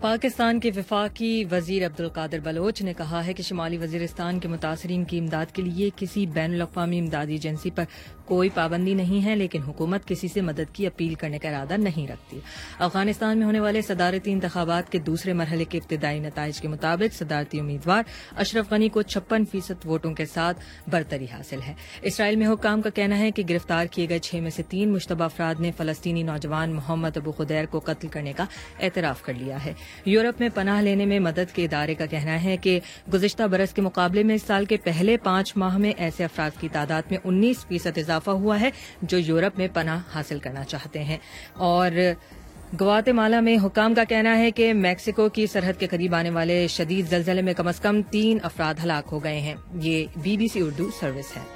پاکستان کے وفاقی وزیر عبدالقادر بلوچ نے کہا ہے کہ شمالی وزیرستان کے متاثرین کی امداد کے لیے کسی بین الاقوامی امدادی ایجنسی پر کوئی پابندی نہیں ہے، لیکن حکومت کسی سے مدد کی اپیل کرنے کا ارادہ نہیں رکھتی۔ افغانستان میں ہونے والے صدارتی انتخابات کے دوسرے مرحلے کے ابتدائی نتائج کے مطابق صدارتی امیدوار اشرف غنی کو چھپن فیصد ووٹوں کے ساتھ برتری حاصل ہے۔ اسرائیل میں حکام کا کہنا ہے کہ گرفتار کیے گئے چھ میں سے تین مشتبہ افراد نے فلسطینی نوجوان محمد ابو خدیر کو قتل کرنے کا اعتراف کر لیا ہے۔ یورپ میں پناہ لینے میں مدد کے ادارے کا کہنا ہے کہ گزشتہ برس کے مقابلے میں اس سال کے پہلے پانچ ماہ میں ایسے افراد کی تعداد میں انیس فیصد اضافہ ہوا ہے جو یورپ میں پناہ حاصل کرنا چاہتے ہیں۔ اور گواتے مالا میں حکام کا کہنا ہے کہ میکسیکو کی سرحد کے قریب آنے والے شدید زلزلے میں کم از کم تین افراد ہلاک ہو گئے ہیں۔ یہ B B C Urdu service ہے۔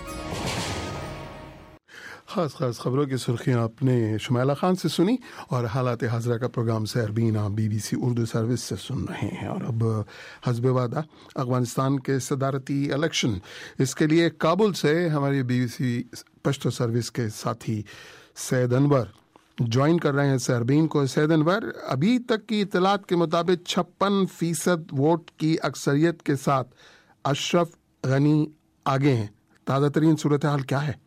خاص خاص خبروں کی سرخیاں آپ نے شمائلہ خان سے سنی اور حالات حاضرہ کا پروگرام سحربین آپ B B C Urdu service سے سن رہے ہیں۔ اور اب حسب وعدہ افغانستان کے صدارتی الیکشن، اس کے لیے کابل سے ہماری B B C Pashto service کے ساتھی سید انور جوائن کر رہے ہیں سحربین کو۔ سید انور، ابھی تک کی اطلاعات کے مطابق چھپن فیصد ووٹ کی اکثریت کے ساتھ اشرف غنی آگے ہیں، تازہ ترین صورتحال کیا ہے؟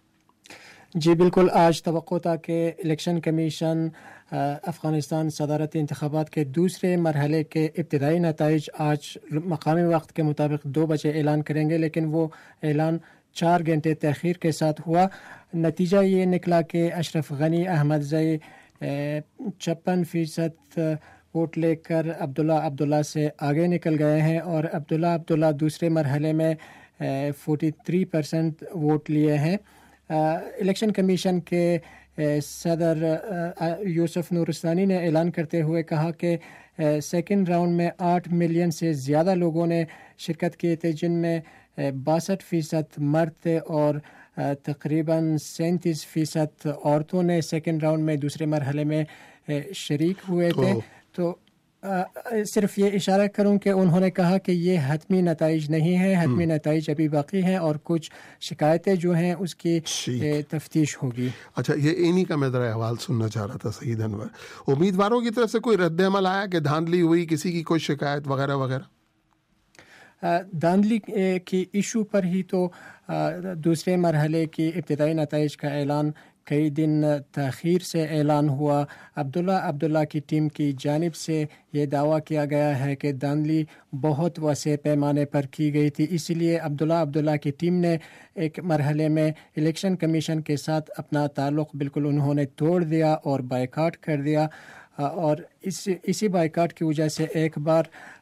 جی بالکل، آج توقع تھا کہ الیکشن کمیشن افغانستان صدارتی انتخابات کے دوسرے مرحلے کے ابتدائی نتائج آج مقامی وقت کے مطابق دو بجے اعلان کریں گے، لیکن وہ اعلان چار گھنٹے تاخیر کے ساتھ ہوا۔ نتیجہ یہ نکلا کہ اشرف غنی احمد زئی چھپن فیصد ووٹ لے کر عبداللہ عبداللہ سے آگے نکل گئے ہیں، اور عبداللہ عبداللہ دوسرے مرحلے میں فورٹی تھری پرسنٹ ووٹ لیے ہیں۔ الیکشن کمیشن کے صدر یوسف نورستانی نے اعلان کرتے ہوئے کہا کہ سیکنڈ راؤنڈ میں آٹھ ملین سے زیادہ لوگوں نے شرکت کی تھی، جن میں باسٹھ فیصد مرد تھے اور تقریباً سینتیس فیصد عورتوں نے سیکنڈ راؤنڈ میں دوسرے مرحلے میں شریک ہوئے تھے۔ تو صرف یہ اشارہ کروں کہ انہوں نے کہا کہ یہ حتمی نتائج نہیں ہے، حتمی نتائج ابھی باقی ہیں اور کچھ شکایتیں جو ہیں اس کی تفتیش ہوگی۔ اچھا، یہ انہی کا میں ذرا احوال سننا چاہ رہا تھا سعید انور، امیدواروں کی طرف سے کوئی رد عمل آیا کہ دھاندلی ہوئی، کسی کی کوئی شکایت وغیرہ وغیرہ؟ دھاندلی کی ایشو پر ہی تو دوسرے مرحلے کی ابتدائی نتائج کا اعلان کئی دن تاخیر سے اعلان ہوا۔ عبداللہ عبداللہ کی ٹیم کی جانب سے یہ دعویٰ کیا گیا ہے کہ دھاندلی بہت وسیع پیمانے پر کی گئی تھی، اسی لیے عبداللہ عبداللہ کی ٹیم نے ایک مرحلے میں الیکشن کمیشن کے ساتھ اپنا تعلق بالکل انہوں نے توڑ دیا اور بائیکاٹ کر دیا، اور اس اسی بائیکاٹ کی وجہ سے ایک بار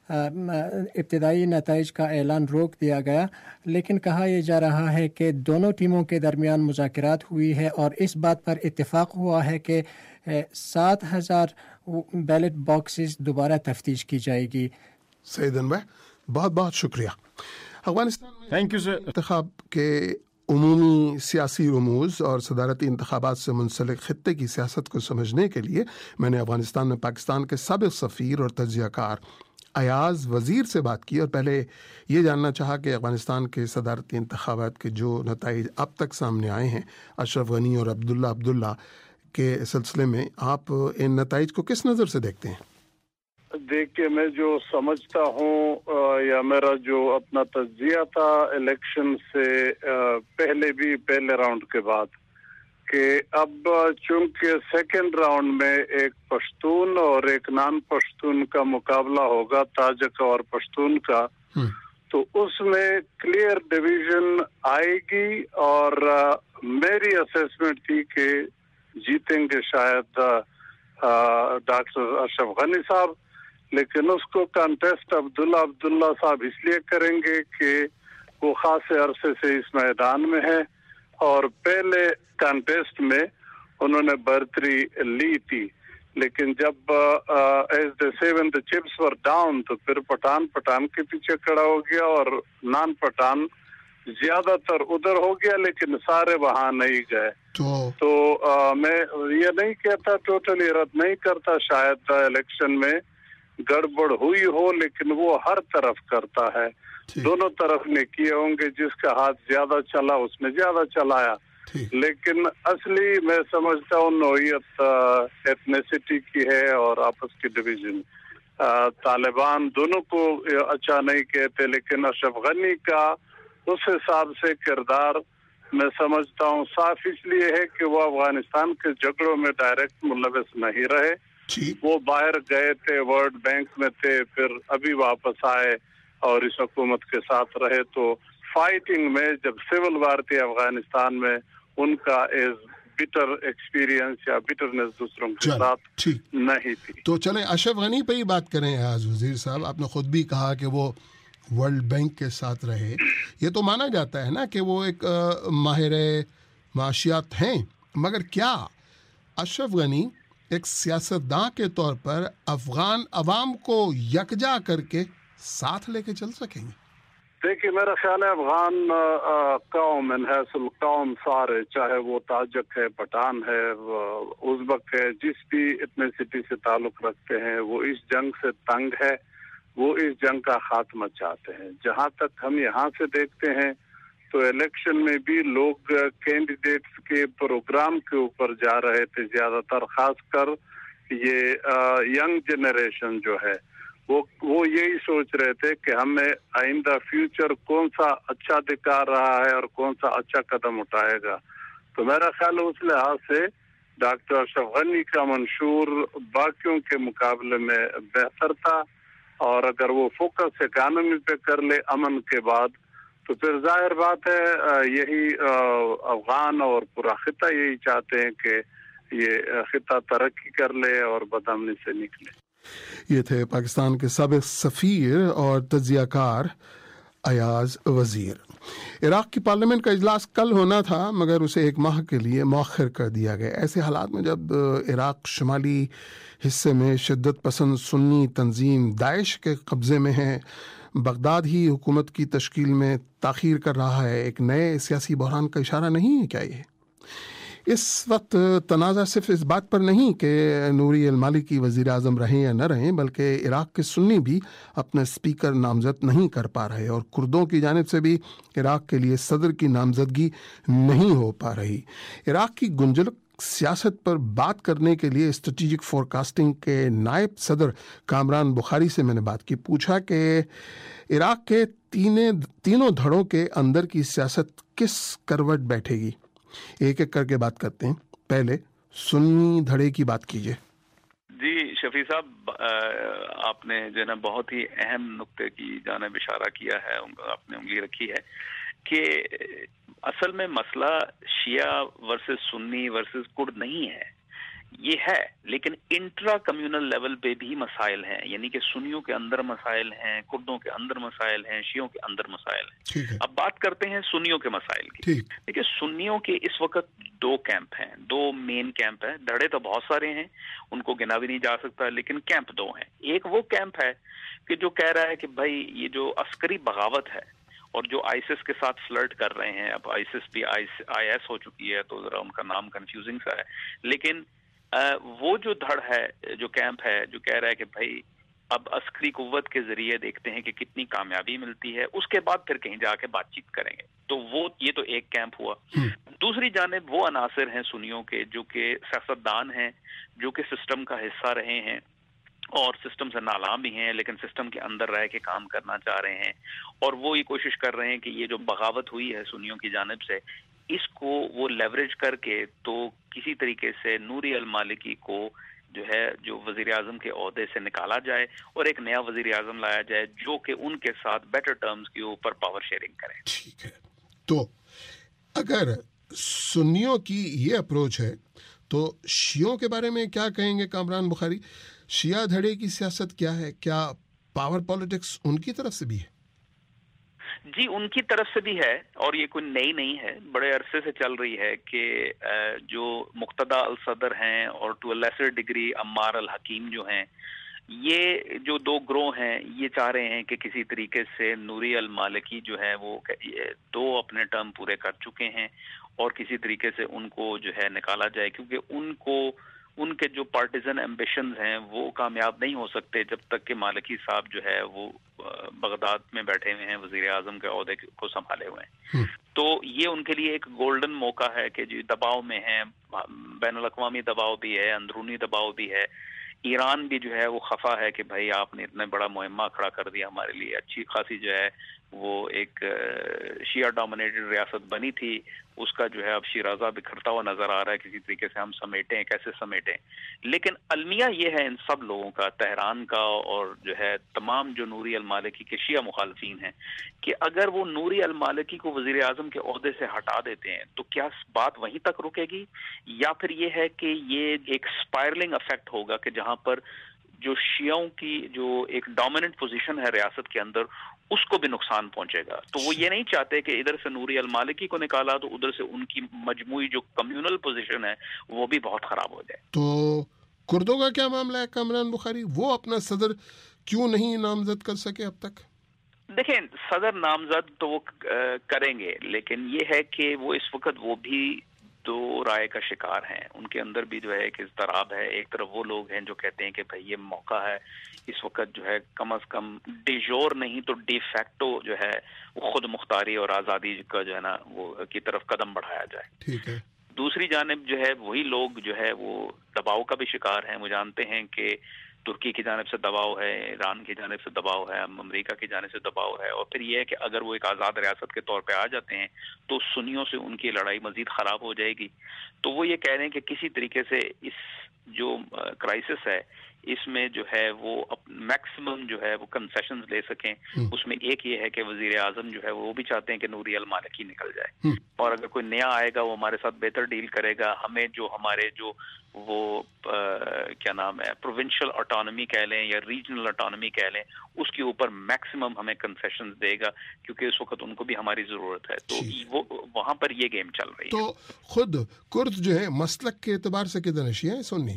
ابتدائی نتائج کا اعلان روک دیا گیا، لیکن کہا یہ جا رہا ہے کہ دونوں ٹیموں کے درمیان مذاکرات ہوئی ہے اور اس بات پر اتفاق ہوا ہے کہ سات ہزار بیلٹ باکسز دوبارہ تفتیش کی جائے گی۔ سعید انور، بہت بہت شکریہ۔ افغانستان میں تھینک یو سر انتخاب کے عمومی سیاسی رموز اور صدارتی انتخابات سے منسلک خطے کی سیاست کو سمجھنے کے لیے میں نے افغانستان میں پاکستان کے سابق سفیر اور تجزیہ کار ایاز وزیر سے بات کی، اور پہلے یہ جاننا چاہا کہ افغانستان کے صدارتی انتخابات کے جو نتائج اب تک سامنے آئے ہیں اشرف غنی اور عبداللہ عبداللہ کے سلسلے میں، آپ ان نتائج کو کس نظر سے دیکھتے ہیں؟ دیکھ کے میں جو سمجھتا ہوں یا میرا جو اپنا تجزیہ تھا الیکشن سے پہلے بھی پہلے راؤنڈ کے بعد، کہ اب چونکہ سیکنڈ راؤنڈ میں ایک پشتون اور ایک نان پشتون کا مقابلہ ہوگا، تاجک اور پشتون کا، تو اس میں کلیئر ڈویژن آئے گی، اور میری اسیسمنٹ تھی کہ جیتیں گے شاید ڈاکٹر اشرف غنی صاحب، لیکن اس کو کانٹیسٹ عبداللہ عبداللہ صاحب اس لیے کریں گے کہ وہ خاصے عرصے سے اس میدان میں ہے اور پہلے کانٹیسٹ میں انہوں نے برتری لی تھی، لیکن جب as they say when the chips were down تو پھر پٹھان پٹھان کے پیچھے کھڑا ہو گیا اور نان پٹھان زیادہ تر ادھر ہو گیا، لیکن سارے وہاں نہیں گئے۔ تو میں یہ نہیں کہتا، ٹوٹلی رد نہیں کرتا، شاید الیکشن میں گڑبڑ ہوئی ہو، لیکن وہ ہر طرف کرتا ہے، دونوں طرف نے کیے ہوں گے، جس کا ہاتھ زیادہ چلا اس نے زیادہ چلایا، لیکن اصلی میں سمجھتا ہوں نوعیت ایتھنیسٹی کی ہے اور آپس کی ڈویژن۔ तालिबान दोनों को अच्छा नहीं कहते, लेकिन अशरफ गनी का उस हिसाब से किरदार मैं समझता हूँ साफ इसलिए है कि वो अफगानिस्तान के झगड़ों में डायरेक्ट मुलविस नहीं रहे। वो बाहर गए थे, वर्ल्ड बैंक में थे, फिर अभी वापस आए और इस हुकूमत के साथ रहे। तो फाइटिंग में जब सिविल वार थी अफगानिस्तान में, उनका इज बिटर एक्सपीरियंस या बिटरनेस दूसरों के साथ नहीं थी। तो चलें अशरफ गनी पे ही बात करें। आज वजीर साहब, आपने खुद भी कहा कि वो वर्ल्ड बैंक के साथ रहे। ये तो माना जाता है ना कि वो एक माहिर माशियात हैं, मगर क्या अशरफ गनी एक सियासतदान के तौर पर अफगान अवाम को यकजा करके साथ लेके चल सकेंगे? देखिए, मेरा ख्याल है अफगान कौम हैसुल कौम सारे, चाहे वो ताजक है, पठान है, उज़्बक है, जिस भी इथनिसिटी से ताल्लुक रखते हैं, वो इस जंग से तंग है, वो इस जंग का खात्मा चाहते हैं। जहाँ तक हम यहाँ से देखते हैं तो इलेक्शन में भी लोग कैंडिडेट्स के प्रोग्राम के ऊपर जा रहे थे ज्यादातर, खासकर ये यंग जनरेशन जो है वो वो यही सोच रहे थे कि हमें आइंदा फ्यूचर कौन सा अच्छा दिखा रहा है और कौन सा अच्छा कदम उठाएगा। तो मेरा ख्याल है उस लिहाज से डॉक्टर अशरफ गनी का मंशूर बाकियों के मुकाबले में बेहतर था, और अगर वो फोकस इकानमी पे कर ले अमन के बाद, तो फिर जाहिर बात है यही अफगान और पूरा खिता यही चाहते हैं कि ये खिता तरक्की कर ले और बदअमनी से निकले। ये थे पाकिस्तान के साबिक सफ़ीर और तज्जियाकार अयाज वज़ीर। इराक़ की पार्लियामेंट का इजलास कल होना था, मगर उसे एक माह के लिए मौखर कर दिया गया। ऐसे हालात में जब इराक़ शुमाली हिस्से में शिद्दत पसंद सुन्नी तंजीम दाइश के कब्ज़े में है, बगदाद ही हुकूमत की तश्कील में ताख़ीर कर रहा है, एक नए सियासी बहरान का इशारा नहीं है क्या ये? इस वक्त तनाज़ा सिर्फ इस बात पर नहीं कि नूरी अल मालिकी वज़ीर आज़म रहें या न रहें, बल्कि इराक़ के सुन्नी भी अपने स्पीकर नामज़द नहीं कर पा रहे, और कुर्दों की जानिब से भी इराक़ के लिए सदर की नामज़दगी नहीं हो पा रही। इराक़ की गुंजलक सियासत पर बात करने के लिए स्ट्रेटेजिक फोरकास्टिंग के नायब सदर कामरान बुखारी से मैंने बात की। पूछा कि इराक़ के तीने तीनों धड़ों के अंदर की सियासत किस करवट बैठेगी। एक एक करके बात करते हैं। पहले सुन्नी धड़े की बात कीजिए। जी शफी साहब, आपने जो है ना बहुत ही अहम नुक्ते की जानिब इशारा किया है, आपने उंगली रखी है कि असल में मसला Shia versus Sunni versus Kurd नहीं है, ये है, लेकिन इंट्रा कम्युनल लेवल पे भी मसाइल हैं, यानी कि सुन्नियों के अंदर मसाइल हैं, कुर्दों के अंदर मसाइल हैं, शियों के अंदर मसाइल हैं। अब बात करते हैं सुन्नियों के मसाइल की। देखिए, सुन्नियों के इस वक्त दो कैंप हैं, दो मेन कैंप हैं। धड़े तो बहुत सारे हैं, उनको गिना भी नहीं जा सकता, लेकिन कैंप दो हैं। एक वो कैंप है कि जो कह रहा है कि भाई ये जो अस्करी बगावत है और जो आईसिस के साथ फ्लर्ट कर रहे हैं, अब आईसिस भी आई एस हो चुकी है तो जरा उनका नाम कंफ्यूजिंग सा है, लेकिन आ, वो जो धड़ है, जो कैंप है, जो कह रहा है कि भाई अब अस्करी कुव्वत के जरिए देखते हैं कि कितनी कामयाबी मिलती है, उसके बाद फिर कहीं जाके बातचीत करेंगे, तो वो ये तो एक कैंप हुआ। दूसरी जानिब वो अनासिर हैं सुन्नियों के जो कि सियासतदान हैं, जो कि सिस्टम का हिस्सा रहे हैं और सिस्टम से नालाम भी हैं, लेकिन सिस्टम के अंदर रह के काम करना चाह रहे हैं, और वो ये कोशिश कर रहे हैं कि ये जो बगावत हुई है सुन्नियों की जानिब से, इसको वो लेवरेज करके तो किसी तरीके से नूरी अल मालिकी को जो है जो वजीर आजम के ओहदे से निकाला जाए और एक नया वजीर आजम लाया जाए जो कि उनके साथ बेटर टर्म्स के ऊपर पावर शेयरिंग करे। ठीक है, तो अगर सुन्नियों की ये अप्रोच है तो शियों के बारे में क्या कहेंगे कामरान बुखारी? शिया धड़े की सियासत क्या है? क्या पावर पॉलिटिक्स उनकी तरफ से भी है? जी, उनकी तरफ से भी है, और ये कोई नई नहीं है, बड़े अरसे से चल रही है कि जो मुक्तदा अल सदर हैं और to a lesser degree Ammar al Hakim जो हैं, ये जो दो ग्रोह हैं, ये चाह रहे हैं कि किसी तरीके से नूरी अल मालिकी जो है वो दो अपने टर्म पूरे कर चुके हैं और किसी तरीके से उनको जो है निकाला जाए, क्योंकि उनको उनके जो पार्टिजन एम्बिशंस हैं वो कामयाब नहीं हो सकते जब तक कि मालिकी साहब जो है वो बगदाद में बैठे हुए हैं, वजीर आजम के ओहदे को संभाले हुए हैं। तो ये उनके लिए एक गोल्डन मौका है कि जो दबाव में है, बैनुल अक़वामी दबाव भी है, अंदरूनी दबाव भी है, ایران بھی جو ہے وہ خفا ہے کہ بھائی آپ نے اتنا بڑا مہمہ کھڑا کر دیا ہمارے لیے، اچھی خاصی جو ہے وہ ایک شیعہ ڈومینیٹڈ ریاست بنی تھی، اس کا جو ہے اب شیرازہ بکھرتا ہوا نظر آ رہا ہے، کسی طریقے سے ہم سمیٹیں کیسے سمیٹیں. لیکن المیہ یہ ہے ان سب لوگوں کا، تہران کا اور جو ہے تمام جو نوری المالکی کے شیعہ مخالفین ہیں، کہ اگر وہ نوری المالکی کو وزیر اعظم کے عہدے سے ہٹا دیتے ہیں تو کیا بات وہیں تک رکے گی، یا پھر یہ ہے کہ یہ ایک اسپائرلنگ افیکٹ ہوگا کہ جہاں پر جو شیعوں کی جو ایک ڈومیننٹ پوزیشن ہے ریاست کے اندر اس کو بھی نقصان پہنچے گا. تو وہ یہ نہیں چاہتے کہ ادھر سے نوری المالکی کو نکالا تو ادھر سے ان کی مجموعی جو کمیونل پوزیشن ہے وہ بھی بہت خراب ہو جائے. تو کردوں کا کیا معاملہ ہے کامران بخاری؟ وہ اپنا صدر کیوں نہیں نامزد کر سکے اب تک؟ دیکھیں صدر نامزد تو وہ کریں گے، لیکن یہ ہے کہ وہ اس وقت وہ بھی دو رائے کا شکار ہیں، ان کے اندر بھی جو ہے ایک اضطراب ہے. ایک طرف وہ لوگ ہیں جو کہتے ہیں کہ بھائی یہ موقع ہے اس وقت جو ہے کم از کم ڈی جور نہیں تو ڈی فیکٹو جو ہے وہ خود مختاری اور آزادی کا جو ہے نا وہ کی طرف قدم بڑھایا جائے. ٹھیک ہے. دوسری جانب جو ہے وہی لوگ جو ہے وہ دباؤ کا بھی شکار ہیں. وہ جانتے ہیں کہ ترکی کی جانب سے دباؤ ہے، ایران کی جانب سے دباؤ ہے، امریکہ کی جانب سے دباؤ ہے، اور پھر یہ ہے کہ اگر وہ ایک آزاد ریاست کے طور پہ آ جاتے ہیں تو سنیوں سے ان کی لڑائی مزید خراب ہو جائے گی. تو وہ یہ کہہ رہے ہیں کہ کسی طریقے سے اس جو کرائسس ہے اس میں جو ہے وہ میکسیمم جو ہے وہ کنسیشنز لے سکیں. اس میں ایک یہ ہے کہ وزیر اعظم جو ہے وہ بھی چاہتے ہیں کہ نوری المالکی نکل جائے، اور اگر کوئی نیا آئے گا وہ ہمارے ساتھ بہتر ڈیل کرے گا. ہمیں جو ہمارے جو وہ کیا نام ہے پروونشل آٹونومی کہہ لیں یا ریجنل آٹونومی کہہ لیں، اس کے اوپر میکسیمم ہمیں کنسیشنز دے گا، کیونکہ اس وقت ان کو بھی ہماری ضرورت ہے. تو وہ وہاں پر یہ گیم چل رہی ہے. تو خود کرد جو ہے مسلک کے اعتبار سے کدھر شیعہ ہے سنی؟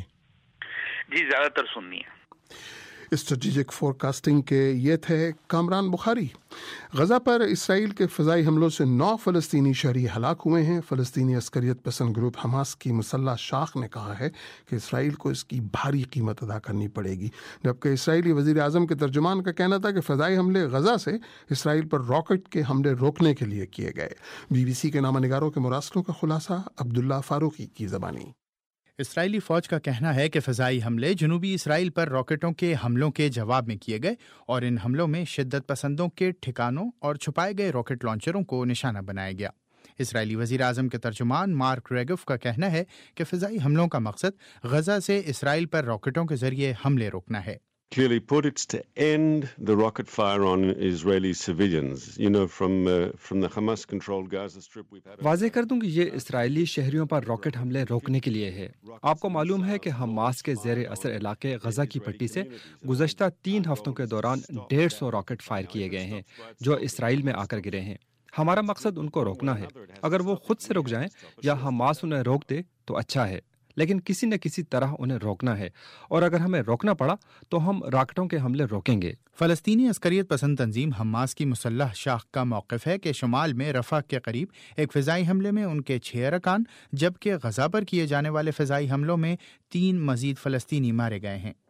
جی زیادہ تر سنی ہے. اسٹریٹجک فور کاسٹنگ کے یہ تھے کامران بخاری. غزہ پر اسرائیل کے فضائی حملوں سے نو فلسطینی شہری ہلاک ہوئے ہیں. فلسطینی عسکریت پسند گروپ حماس کی مسلح شاخ نے کہا ہے کہ اسرائیل کو اس کی بھاری قیمت ادا کرنی پڑے گی، جبکہ اسرائیلی وزیر اعظم کے ترجمان کا کہنا تھا کہ فضائی حملے غزہ سے اسرائیل پر راکٹ کے حملے روکنے کے لیے کیے گئے. بی بی سی کے نامہ نگاروں کے مراسلوں کا خلاصہ عبداللہ فاروقی کی زبانی. اسرائیلی فوج کا کہنا ہے کہ فضائی حملے جنوبی اسرائیل پر راکٹوں کے حملوں کے جواب میں کیے گئے اور ان حملوں میں شدت پسندوں کے ٹھکانوں اور چھپائے گئے راکٹ لانچروں کو نشانہ بنایا گیا. اسرائیلی وزیر اعظم کے ترجمان مارک ریگف کا کہنا ہے کہ فضائی حملوں کا مقصد غزہ سے اسرائیل پر راکٹوں کے ذریعے حملے روکنا ہے. Clearly put, it's to end the rocket fire on Israeli civilians. You know, from uh, from the Hamas-controlled Gaza Strip, we've had. واضح کر دوں کہ یہ اسرائیلی شہریوں پر راکٹ حملے روکنے کے لیے ہے. آپ کو معلوم ہے کہ حماس کے زیر اثر علاقے غزہ کی پٹی سے گزشتہ تین ہفتوں کے دوران ڈیڑھ سو راکٹ فائر کیے گئے ہیں جو اسرائیل میں آ کر گرے ہیں. ہمارا مقصد ان کو روکنا ہے. اگر وہ خود سے رک جائیں یا حماس انہیں روک دے تو اچھا ہے، لیکن کسی نہ کسی طرح انہیں روکنا ہے، اور اگر ہمیں روکنا پڑا تو ہم راکٹوں کے حملے روکیں گے. فلسطینی عسکریت پسند تنظیم حماس کی مسلح شاخ کا موقف ہے کہ شمال میں رفح کے قریب ایک فضائی حملے میں ان کے چھ ارکان، جبکہ غزہ پر کیے جانے والے فضائی حملوں میں تین مزید فلسطینی مارے گئے ہیں.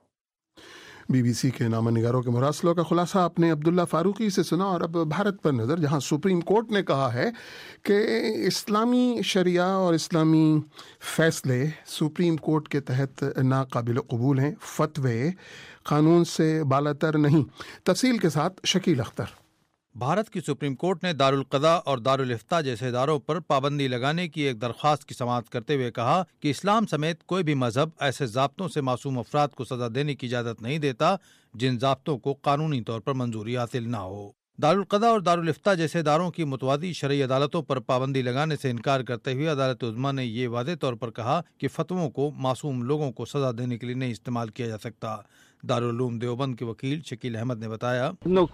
بی بی سی کے نامہ نگاروں کے مراسلوں کا خلاصہ آپ نے عبداللہ فاروقی سے سنا. اور اب بھارت پر نظر، جہاں سپریم کورٹ نے کہا ہے کہ اسلامی شریعہ اور اسلامی فیصلے سپریم کورٹ کے تحت ناقابل قبول ہیں، فتوے قانون سے بالاتر نہیں. تفصیل کے ساتھ شکیل اختر. بھارت کی سپریم کورٹ نے دارالقضاء اور دارالفتاء جیسے اداروں پر پابندی لگانے کی ایک درخواست کی سماعت کرتے ہوئے کہا کہ اسلام سمیت کوئی بھی مذہب ایسے ضابطوں سے معصوم افراد کو سزا دینے کی اجازت نہیں دیتا جن ضابطوں کو قانونی طور پر منظوری حاصل نہ ہو. دارالقضاء اور دارالفتاء جیسے اداروں کی متوازی شرعی عدالتوں پر پابندی لگانے سے انکار کرتے ہوئے عدالت عظمیٰ نے یہ واضح طور پر کہا کہ فتووں کو معصوم لوگوں کو سزا دینے کے لیے نہیں استعمال کیا جا سکتا. دارالعلوم دیوبند کے وکیل شکیل احمد نے بتایا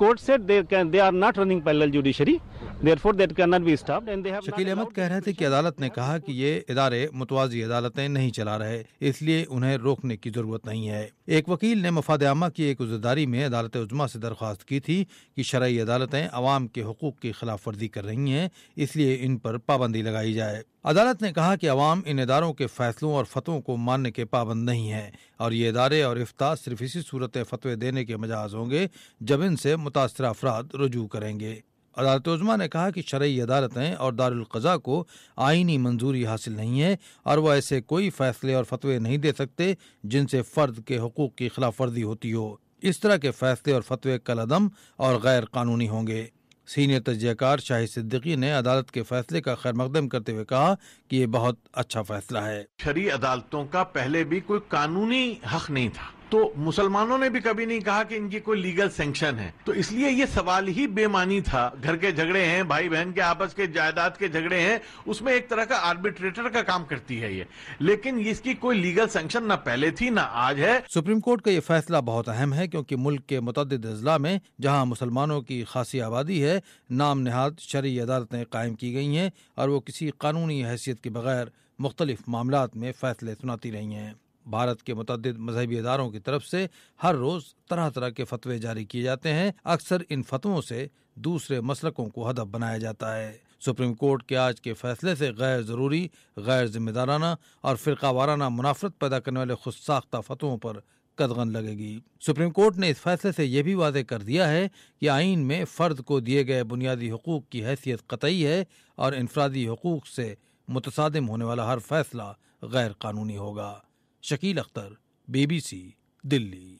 شکیل احمد کہہ رہے تھے کہ عدالت نے کہا کہ یہ ادارے متوازی عدالتیں نہیں چلا رہے، اس لیے انہیں روکنے کی ضرورت نہیں ہے. ایک وکیل نے مفاد عامہ کی ایک عزرداری میں عدالت عظمیٰ سے درخواست کی تھی کہ شرعی عدالتیں عوام کے حقوق کی خلاف ورزی کر رہی ہیں، اس لیے ان پر پابندی لگائی جائے. عدالت نے کہا کہ عوام ان اداروں کے فیصلوں اور فتووں کو ماننے کے پابند نہیں ہیں، اور یہ ادارے اور افتاء صرف اسی صورت فتوے دینے کے مجاز ہوں گے جب ان سے متاثرہ افراد رجوع کریں گے. عدالت عظمیٰ نے کہا کہ شرعی عدالتیں اور دارالقضاء کو آئینی منظوری حاصل نہیں ہے اور وہ ایسے کوئی فیصلے اور فتوے نہیں دے سکتے جن سے فرد کے حقوق کی خلاف ورزی ہوتی ہو۔ اس طرح کے فیصلے اور فتوے کالعدم اور غیر قانونی ہوں گے۔ سینئر تجزیہ کار شاہد صدیقی نے عدالت کے فیصلے کا خیر مقدم کرتے ہوئے کہا کہ یہ بہت اچھا فیصلہ ہے۔ شرعی عدالتوں کا پہلے بھی کوئی قانونی حق نہیں تھا، تو مسلمانوں نے بھی کبھی نہیں کہا کہ ان کی کوئی لیگل سینکشن ہے، تو اس لیے یہ سوال ہی بے معنی تھا۔ گھر کے جھگڑے ہیں، بھائی بہن کے آپس کے جائیداد کے جھگڑے ہیں، اس میں ایک طرح کا آربیٹریٹر کا کام کرتی ہے یہ، لیکن اس کی کوئی لیگل سینکشن نہ پہلے تھی نہ آج ہے۔ سپریم کورٹ کا یہ فیصلہ بہت اہم ہے کیونکہ ملک کے متعدد اضلاع میں جہاں مسلمانوں کی خاصی آبادی ہے، نام نہاد شرعی عدالتیں قائم کی گئی ہیں اور وہ کسی قانونی حیثیت کے بغیر مختلف معاملات میں فیصلے سناتی رہی ہیں۔ بھارت کے متعدد مذہبی اداروں کی طرف سے ہر روز طرح طرح کے فتوے جاری کیے جاتے ہیں۔ اکثر ان فتووں سے دوسرے مسلکوں کو ہدف بنایا جاتا ہے۔ سپریم کورٹ کے آج کے فیصلے سے غیر ضروری، غیر ذمہ دارانہ اور فرقہ وارانہ منافرت پیدا کرنے والے خود ساختہ فتووں پر قدغن لگے گی۔ سپریم کورٹ نے اس فیصلے سے یہ بھی واضح کر دیا ہے کہ آئین میں فرد کو دیے گئے بنیادی حقوق کی حیثیت قطعی ہے اور انفرادی حقوق سے متصادم ہونے والا ہر فیصلہ غیر قانونی ہوگا۔ Shakeel Akhtar, B B C, Dilli.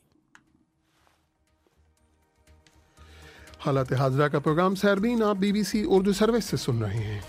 حالات حاضرہ کا پروگرام سیربین آپ B B C Urdu service سے سن رہے ہیں۔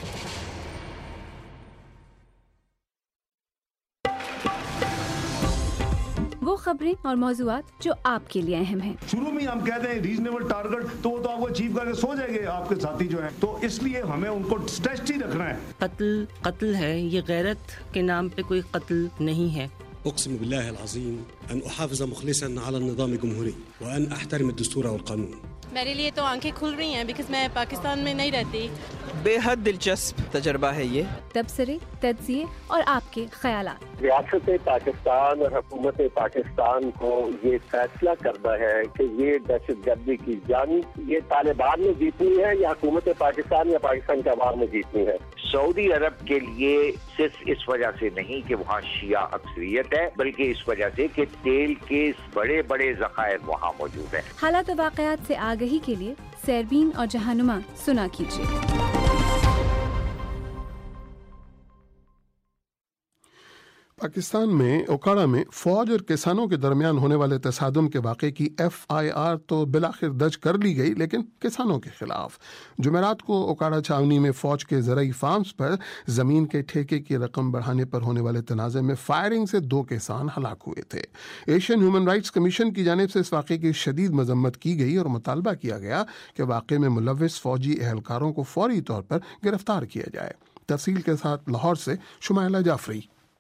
وہ خبریں اور موضوعات جو آپ کے لیے اہم ہیں۔ شروع میں ہم کہتے ہیں ریزنیبل ٹارگٹ، تو وہ تو آپ کو اچیو کر کے سو جائیں گے آپ کے ساتھی جو ہیں، تو اس لیے ہمیں ان کو اسٹریچ ہی رکھنا ہے۔ قتل قتل ہے، یہ غیرت کے نام پہ کوئی قتل نہیں ہے۔ اقسم بالله العظيم ان احافظ مخلصا على النظام الجمهوري وان احترم الدستور والقانون۔ میرے لیے تو آنکھیں کھل رہی ہیں بیکاز میں پاکستان میں نہیں رہتی۔ بے حد دلچسپ تجربہ ہے یہ۔ تبصرے، تجزیے اور آپ کے خیالات۔ ریاست پاکستان اور حکومت پاکستان کو یہ فیصلہ کرنا ہے کہ یہ دہشت گردی کی جنگ یہ طالبان نے جیتنی ہے یا حکومت پاکستان یا پاکستان کے عوام نے جیتنی ہے۔ سعودی عرب کے لیے صرف اس وجہ سے نہیں کہ وہاں شیعہ اکثریت ہے، بلکہ اس وجہ سے کہ تیل کے بڑے بڑے ذخائر وہاں موجود ہیں۔ حالات و واقعات سے آگہی کے لیے سیربین اور جہانما سنا کیجیے۔ پاکستان میں اوکاڑا میں فوج اور کسانوں کے درمیان ہونے والے تصادم کے واقعے کی ایف آئی آر تو بالآخر درج کر لی گئی، لیکن کسانوں کے خلاف جمعرات کو اوکاڑا چھاونی میں فوج کے زرعی فارمز پر زمین کے ٹھیکے کی رقم بڑھانے پر ہونے والے تنازع میں فائرنگ سے دو کسان ہلاک ہوئے تھے۔ ایشین ہیومن رائٹس کمیشن کی جانب سے اس واقعے کی شدید مذمت کی گئی اور مطالبہ کیا گیا کہ واقعے میں ملوث فوجی اہلکاروں کو فوری طور پر گرفتار کیا جائے۔ تفصیل کے ساتھ لاہور سے Shumaila Jafri.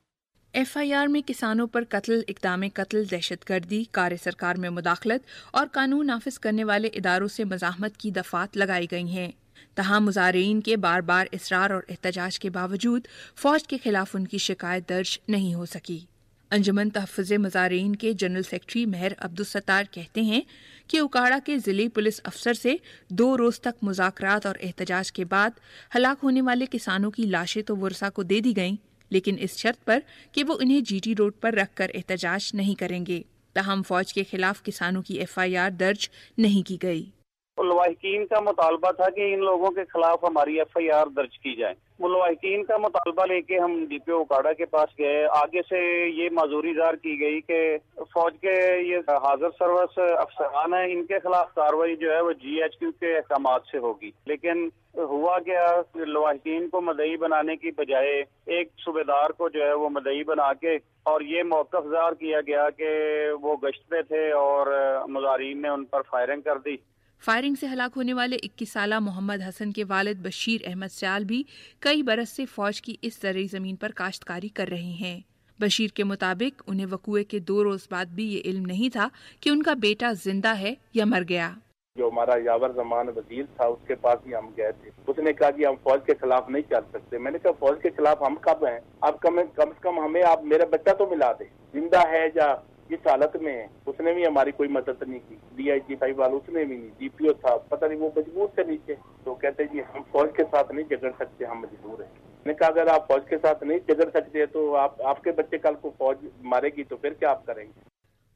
F I R میں کسانوں پر قتل، اقدام قتل، دہشت گردی، کار سرکار میں مداخلت اور قانون نافذ کرنے والے اداروں سے مزاحمت کی دفعات لگائی گئی ہیں۔ تاہم مظاہرین کے بار بار اصرار اور احتجاج کے باوجود فوج کے خلاف ان کی شکایت درج نہیں ہو سکی۔ انجمن تحفظ مظاہرین کے جنرل سیکرٹری مہر عبدالستار کہتے ہیں کہ اوکاڑا کے ضلعی پولیس افسر سے دو روز تک مذاکرات اور احتجاج کے بعد ہلاک ہونے والے کسانوں کی لاشیں تو ورثاء کو دے دی گئیں، لیکن اس شرط پر کہ وہ انہیں جی ٹی روڈ پر رکھ کر احتجاج نہیں کریں گے۔ تاہم فوج کے خلاف کسانوں کی ایف آئی آر درج نہیں کی گئی۔ ملوحقین کا مطالبہ تھا کہ ان لوگوں کے خلاف ہماری ایف آئی آر درج کی جائے۔ ملوحقین کا مطالبہ لے کے ہم ڈی پی او اوکاڑا کے پاس گئے۔ آگے سے یہ معذوری دار کی گئی کہ فوج کے یہ حاضر سروس افسران ہیں، ان کے خلاف کارروائی جو ہے وہ جی ایچ کیو کے احکامات سے ہوگی، لیکن ہوا کیا، لواحقین کو مدعی بنانے کی بجائے ایک صوبیدار کو جو ہے وہ مدعی بنا کے اور یہ موقف ظاہر کیا گیا کہ وہ گشت پہ تھے اور مظاہرین نے ان پر فائرنگ کر دی۔ فائرنگ سے ہلاک ہونے والے اکیس سالہ محمد حسن کے والد بشیر احمد سیال بھی کئی برس سے فوج کی اس زرعی زمین پر کاشتکاری کر رہے ہیں۔ بشیر کے مطابق انہیں وقوعے کے دو روز بعد بھی یہ علم نہیں تھا کہ ان کا بیٹا زندہ ہے یا مر گیا۔ جو ہمارا یاور زمان وزیر تھا اس کے پاس ہی ہم گئے تھے، اس نے کہا کہ ہم فوج کے خلاف نہیں چل سکتے۔ میں نے کہا فوج کے خلاف ہم کب ہیں؟ آپ کم کم سے کم ہمیں آپ میرا بچہ تو ملا دے، زندہ ہے یا جس حالت میں ہے۔ اس نے بھی ہماری کوئی مدد نہیں کی، ڈی آئی جی فائیو والا اس نے بھی نہیں، ڈی پی او تھا پتہ نہیں وہ مجبور سے نیچے، تو کہتے جی ہم فوج کے ساتھ نہیں جھگڑ سکتے، ہم مجبور ہیں۔ میں نے کہا اگر آپ فوج کے ساتھ نہیں جھگڑ سکتے تو آپ آپ کے بچے کل کو فوج مارے گی تو پھر کیا آپ کریں گے؟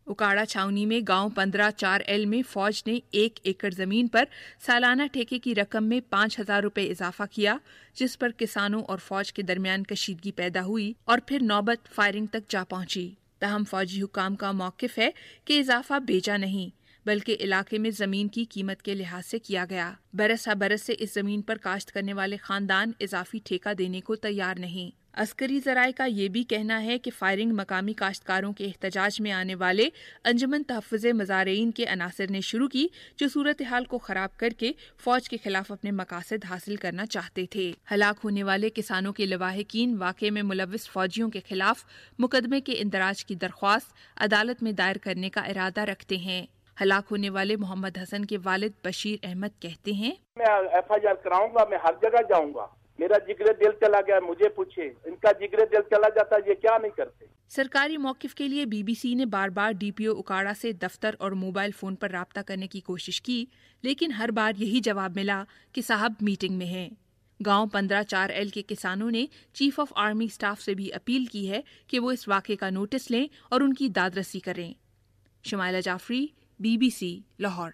उकाड़ा छावनी में गांव पंद्रह चार एल में फौज ने एक एकड़ जमीन पर सालाना ठेके की रकम में पाँच हजार रुपये इजाफा किया, जिस पर किसानों और फौज के दरमियान कशीदगी पैदा हुई और फिर नौबत फायरिंग तक जा पहुंची। तहम फौजी हुकाम का मौकिफ है कि इजाफा बेचा नहीं बल्कि इलाके में जमीन की कीमत के लिहाज से किया गया। बरस बरस से इस जमीन पर काश्त करने वाले खानदान इजाफी ठेका देने को तैयार नहीं। अस्करी जराये का ये भी कहना है कि फायरिंग मकामी काश्तकारों के एहतजाज में आने वाले अंजुमन तहफ़्फ़ुज़े मज़ारिन के अनासर ने शुरू की, जो सूरत हाल को खराब करके फौज के खिलाफ अपने मकासद हासिल करना चाहते थे। हलाक होने वाले किसानों के लवाहिकीन वाक़े में मुलव्विस फौजियों के खिलाफ मुकदमे के इंदराज की दरख्वास्त अदालत में दायर करने का इरादा रखते हैं। हलाक होने वाले मोहम्मद हसन के वालिद बशीर अहमद कहते हैं, मैं एफ आई आर कराऊंगा, मैं हर जगह जाऊंगा, मेरा जिगरे दिल चला गया, मुझे पूछे, इनका जिगरे दिल चला जाता, ये क्या नहीं करते। सरकारी मौकिफ के लिए बीबीसी ने बार बार डीपीओ उकाड़ा से दफ्तर और मोबाइल फोन पर राब्ता करने की कोशिश की, लेकिन हर बार यही जवाब मिला कि साहब मीटिंग में हैं। गांव पंद्रह चार एल के किसानों ने चीफ ऑफ आर्मी स्टाफ से भी अपील की है कि वो इस वाक़े का नोटिस लें और उनकी दादरसी करें। शुमाइला जाफरी, बीबीसी, लाहौर।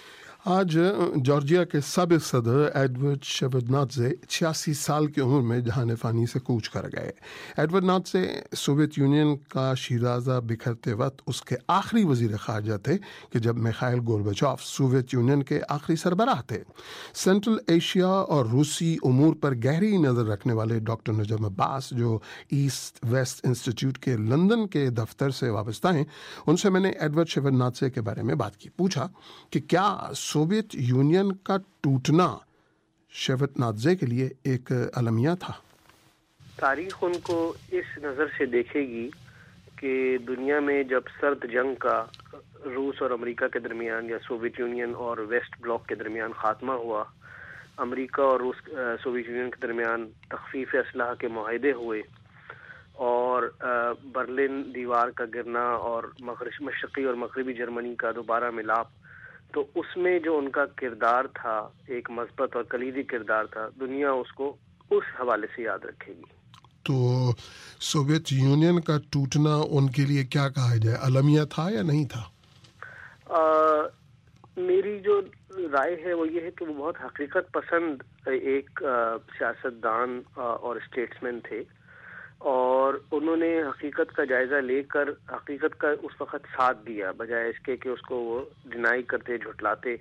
आज जॉर्जिया के साबिक सदर एडवर्ड शेवरनादजे छियासी साल की उम्र में जहान फ़ानी से कूच कर गए। एडवर्ड नादजे सोवियत यूनियन का शिराजा बिखरते वक्त उसके आखिरी वजीर ख़ारजा थे कि जब मिखाइल गोर्बाचोव सोवियत यूनियन के आखिरी सरबराह थे। सेंट्रल एशिया और रूसी उमूर पर गहरी नज़र रखने वाले डॉक्टर नजम अब्बास, जो ईस्ट वेस्ट इंस्टीट्यूट के लंदन के दफ्तर से वाबस्ता हैं, उनसे मैंने एडवर्ड शेवरनादजे के बारे में बात की। पूछा कि क्या सोवियत यूनियन का टूटना शेवरनादजे के लिए एक अलमिया था। तारीख उनको इस नज़र से देखेगी कि दुनिया में जब सर्द जंग का रूस और अमेरिका के दरमियान या सोवियत यूनियन और वेस्ट ब्लॉक के दरमियान खात्मा हुआ, अमेरिका और रूस सोवियत यूनियन के दरमियान तखफीफ असलाह के मुआहदे हुए और बर्लिन दीवार का गिरना और मशरक़ी और मगरबी जर्मनी का दोबारा मिलाप, तो उसमें जो उनका किरदार था, एक मज़बत और कलीदी किरदार था, दुनिया उसको उस हवाले से याद रखेगी। तो सोवियत यूनियन का टूटना उनके लिए क्या कहा जाए, अलमिया था या नहीं था? आ, मेरी जो राय है वो ये है कि वो बहुत हकीकत पसंद एक सियासतदान और स्टेट्समैन थे और उन्होंने हकीकत का जायजा लेकर हकीकत का उस वक्त साथ दिया, बजाय इसके कि उसको वो डिनाई करते, झुटलाते।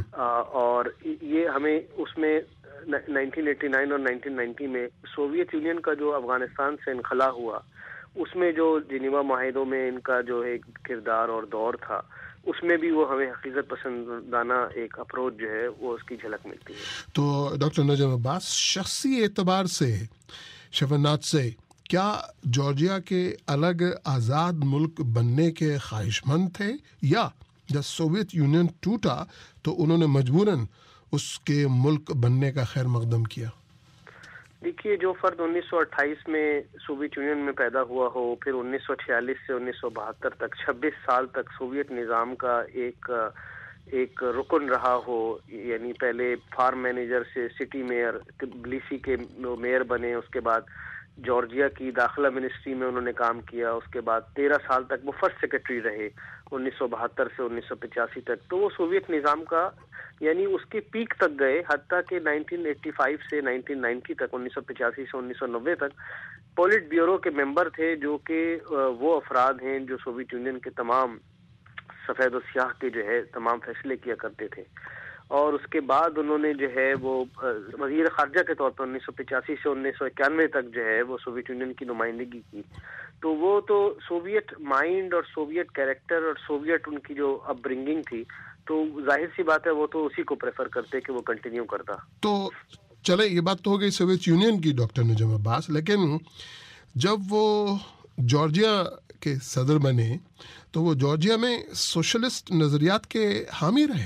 और ये हमें उसमें नाइनटीन एटी नाइन और नाइनटीन नाइंटी में सोवियत यूनियन का जो अफगानिस्तान से इनखला हुआ, उसमें जो जिनेवा माहिदों में इनका जो है किरदार और दौर था, उसमें भी वो हमें हकीकत पसंदाना एक अप्रोच जो है वो उसकी झलक मिलती है। तो डॉक्टर नजम अब्बास, शख्सी एतबार से शेवरनादजे क्या जॉर्जिया के अलग आज़ाद मुल्क बनने के ख्वाहिशमंद थे, या जब सोवियत यूनियन टूटा तो उन्होंने मजबूरन उसके मुल्क बनने का खैर मकदम किया? देखिए, जो फर्द उन्नीस सौ अट्ठाईस में सोवियत यूनियन में पैदा हुआ हो, फिर उन्नीस सौ छियालीस से उन्नीस सौ बहत्तर तक छब्बीस साल तक सोवियत निज़ाम का एक एक रुकन रहा हो, यानी पहले फार्म मैनेजर से सिटी मेयर, तबिलिसी के मेयर बने, उसके बाद जॉर्जिया की दाखिला मिनिस्ट्री में उन्होंने काम किया, उसके बाद तेरह साल तक वो फर्स्ट सेक्रेटरी रहे उन्नीस सौ बहत्तर से उन्नीस सौ पचासी तक। तो वो सोवियत निज़ाम का यानी उसके पीक तक गए, हत्ता कि नाइनटीन एटी फाइव से नाइनटीन नाइंटी तक, उन्नीस सौ पचासी से उन्नीस सौ नब्बे तक पॉलिट ब्यूरो के मेंबर थे, जो कि वो अफराद हैं जो सोवियत यूनियन के तमाम सफ़ेद और स्याह के जो है तमाम फैसले किया करते थे। और उसके बाद उन्होंने जो है वो वज़ीर ख़ारजा के तौर पर उन्नीस सौ पचासी से उन्नीस सौ इक्यानवे तक जो है वो सोवियत यूनियन की नुमाइंदगी की। तो वो तो सोवियत माइंड और सोवियत कैरेक्टर और सोवियत उनकी जो अपब्रिंगिंग थी, तो जाहिर सी बात है वो तो उसी को प्रेफर करते कि वो कंटिन्यू करता। तो चले, ये बात तो हो गई सोवियत यूनियन की डॉक्टर नजम अब्बास, लेकिन जब वो जॉर्जिया के सदर बने तो वो जॉर्जिया में सोशलिस्ट नज़रियात के हामी रहे।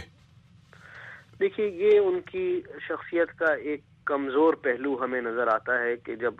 देखिए, ये उनकी शख्सियत का एक कमज़ोर पहलू हमें नज़र आता है कि जब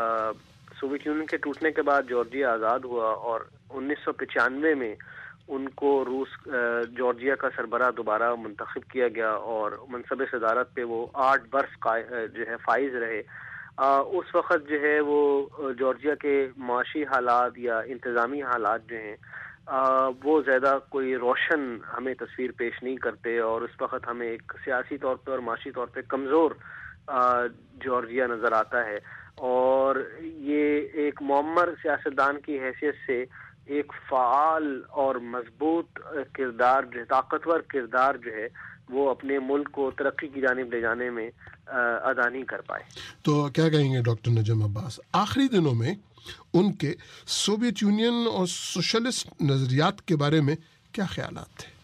सोवियत यूनियन के टूटने के बाद जॉर्जिया आज़ाद हुआ और उन्नीस सौ पचानवे में उनको रूस जॉर्जिया का सरबराह दोबारा मुंतखब किया गया और मनसब सदारत पे वो आठ बरस का जो है फाइज रहे। आ, उस वक़्त जो है वो जॉर्जिया के माशी हालात या इंतज़ामी हालात जो हैं وہ زیادہ کوئی روشن ہمیں تصویر پیش نہیں کرتے، اور اس وقت ہمیں ایک سیاسی طور پہ اور معاشی طور پہ کمزور جارجیا نظر آتا ہے، اور یہ ایک معمر سیاستدان کی حیثیت سے ایک فعال اور مضبوط کردار جو طاقتور کردار جو ہے وہ اپنے ملک کو ترقی کی جانب لے جانے میں ادا نہیں کر پائے۔ تو کیا کہیں گے ڈاکٹر نجم عباس، آخری دنوں میں ان کے سوویت یونین اور سوشلسٹ نظریات کے بارے میں کیا خیالات تھے؟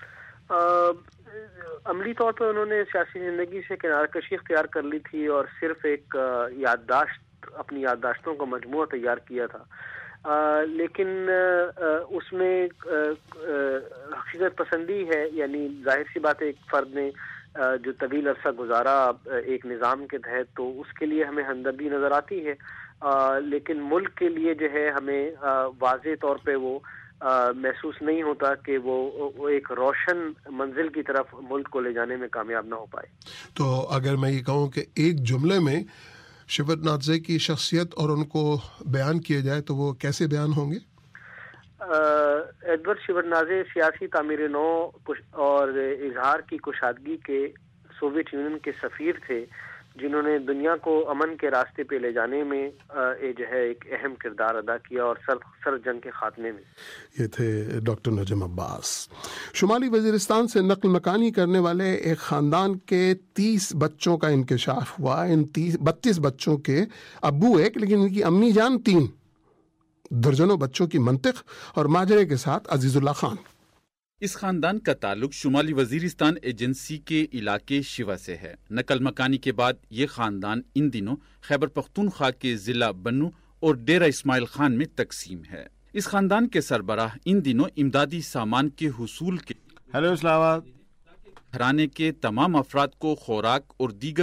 عملی طور پر انہوں نے سیاسی زندگی سے کنارہ کشی اختیار کر لی تھی اور صرف ایک یادداشت اپنی یادداشتوں کا مجموعہ تیار کیا تھا، آ, لیکن آ, اس میں حقیقت پسندی ہے، یعنی ظاہر سی بات ہے ایک فرد نے آ, جو طویل عرصہ گزارا ایک نظام کے تحت، تو اس کے لیے ہمیں ہمدردی نظر آتی ہے، آ, لیکن ملک کے لیے جو ہے ہمیں آ, واضح طور پہ وہ آ, محسوس نہیں ہوتا کہ وہ, وہ ایک روشن منزل کی طرف ملک کو لے جانے میں کامیاب نہ ہو پائے۔ تو اگر میں یہ کہوں کہ ایک جملے میں شیور نادزے کی شخصیت اور ان کو بیان کیا جائے تو وہ کیسے بیان ہوں گے؟ ایڈورڈ شیور نادزے سیاسی تعمیر نو اور اظہار کی کشادگی کے سوویت یونین کے سفیر تھے، جنہوں نے دنیا کو امن کے راستے پہ لے جانے میں جو ہے ایک اہم کردار ادا کیا، اور سر سر جنگ کے خاتمے میں۔ یہ تھے ڈاکٹر نجم عباس۔ شمالی وزیرستان سے نقل مکانی کرنے والے ایک خاندان کے تیس بچوں کا انکشاف ہوا۔ ان تیس بتیس بچوں کے ابو ایک، لیکن ان کی امی جان تین، درجنوں بچوں کی منطق اور ماجرے کے ساتھ عزیز اللہ خان۔ اس خاندان کا تعلق شمالی وزیرستان ایجنسی کے علاقے شیوا سے ہے۔ نقل مکانی کے بعد یہ خاندان ان دنوں خیبر پختونخوا کے ضلع بنو اور ڈیرہ اسماعیل خان میں تقسیم ہے۔ اس خاندان کے سربراہ ان دنوں امدادی سامان کے حصول کے ہیلو اسلام آباد گھرانے کے تمام افراد کو خوراک اور دیگر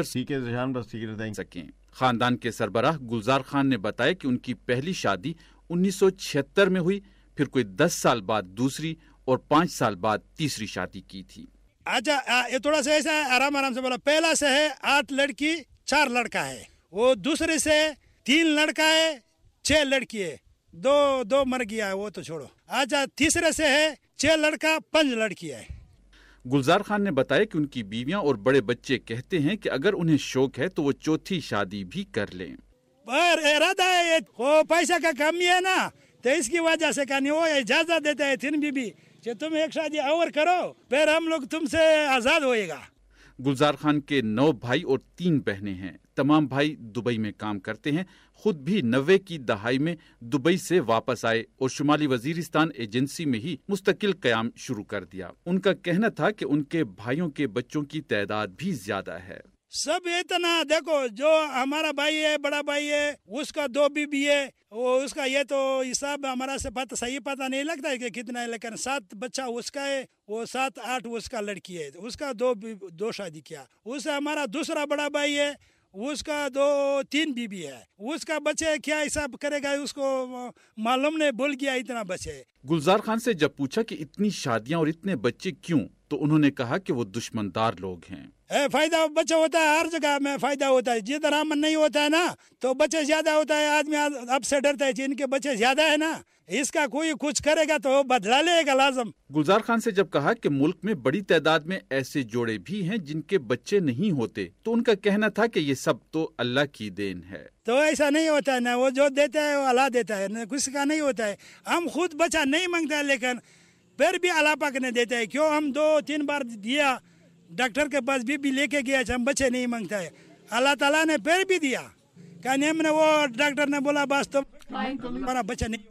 سکیں۔ خاندان کے سربراہ گلزار خان نے بتایا کہ ان کی پہلی شادی انیس سو چھہتر میں ہوئی، پھر کوئی دس سال بعد دوسری اور پانچ سال بعد تیسری شادی کی تھی۔ اچھا یہ تھوڑا سا ایسا ہے، آرام آرام سے بولا۔ پہلا سے ہے آٹھ لڑکی چار لڑکا ہے، وہ دوسرے سے تین لڑکا ہے چھ لڑکی ہے، دو دو مر گیا ہے وہ تو چھوڑو۔ اچھا تیسرے سے ہے چھ لڑکا پانچ لڑکی ہے۔ گلزار خان نے بتایا کہ ان کی بیویاں اور بڑے بچے کہتے ہیں کہ اگر انہیں شوق ہے تو وہ چوتھی شادی بھی کر لیں۔ پر ارادہ ہے وہ پیسہ کا کمی ہے نا، تو اس کی وجہ سے کہانی وہ اجازت دیتا ہے تین بیوی کہ تم ایک شادی اور کرو، پھر ہم لوگ تم سے آزاد ہوئے گا۔ گلزار خان کے نو بھائی اور تین بہنیں ہیں۔ تمام بھائی دبئی میں کام کرتے ہیں۔ خود بھی نوے کی دہائی میں دبئی سے واپس آئے اور شمالی وزیرستان ایجنسی میں ہی مستقل قیام شروع کر دیا۔ ان کا کہنا تھا کہ ان کے بھائیوں کے بچوں کی تعداد بھی زیادہ ہے۔ سب اتنا دیکھو، جو ہمارا بھائی ہے بڑا بھائی ہے اس کا دو بیوی ہے، وہ اس کا یہ تو حساب ہمارا سے پتہ صحیح پتہ نہیں لگتا ہے کہ کتنا ہے، لیکن سات بچہ اس کا ہے، وہ سات آٹھ اس کا لڑکی ہے، اس کا دو دو شادی کیا۔ اس سے ہمارا دوسرا بڑا بھائی ہے، اس کا دو تین بیوی ہے، اس کا بچے کیا حساب کرے گا اس کو معلوم نہیں، بھول گیا اتنا بچے۔ گلزار خان سے جب پوچھا کہ اتنی شادیاں اور اتنے بچے کیوں، تو انہوں نے کہا کہ وہ دشمندار لوگ ہیں۔ اے فائدہ بچہ ہوتا ہے، ہر جگہ میں فائدہ ہوتا ہے، جدھر امن نہیں ہوتا ہے نا تو بچے زیادہ ہوتا ہے، آدمی اب سے ڈرتا ہے، جن کے بچے زیادہ ہے نا اس کا کوئی کچھ کرے گا تو بدلا لے گا لازم۔ گلزار خان سے جب کہا کہ ملک میں بڑی تعداد میں ایسے جوڑے بھی ہیں جن کے بچے نہیں ہوتے، تو ان کا کہنا تھا کہ یہ سب تو اللہ کی دین ہے۔ تو ایسا نہیں ہوتا ہے نا، وہ جو دیتا ہے وہ اللہ دیتا ہے، کسی کا نہیں ہوتا ہے۔ ہم خود بچہ نہیں مانگتا ہے لیکن پھر بھی اللہ پاک نے دیتا ہے۔ کیوں ہم دو تین بار دیا، ڈاکٹر کے پاس بھی بھی لے کے گیا، ہم بچے نہیں مانگتا ہے، اللہ تعالیٰ نے پھر بھی دیا۔ کہنے ہم نے وہ ڈاکٹر نے بولا بس تو ہمارا بچہ نہیں،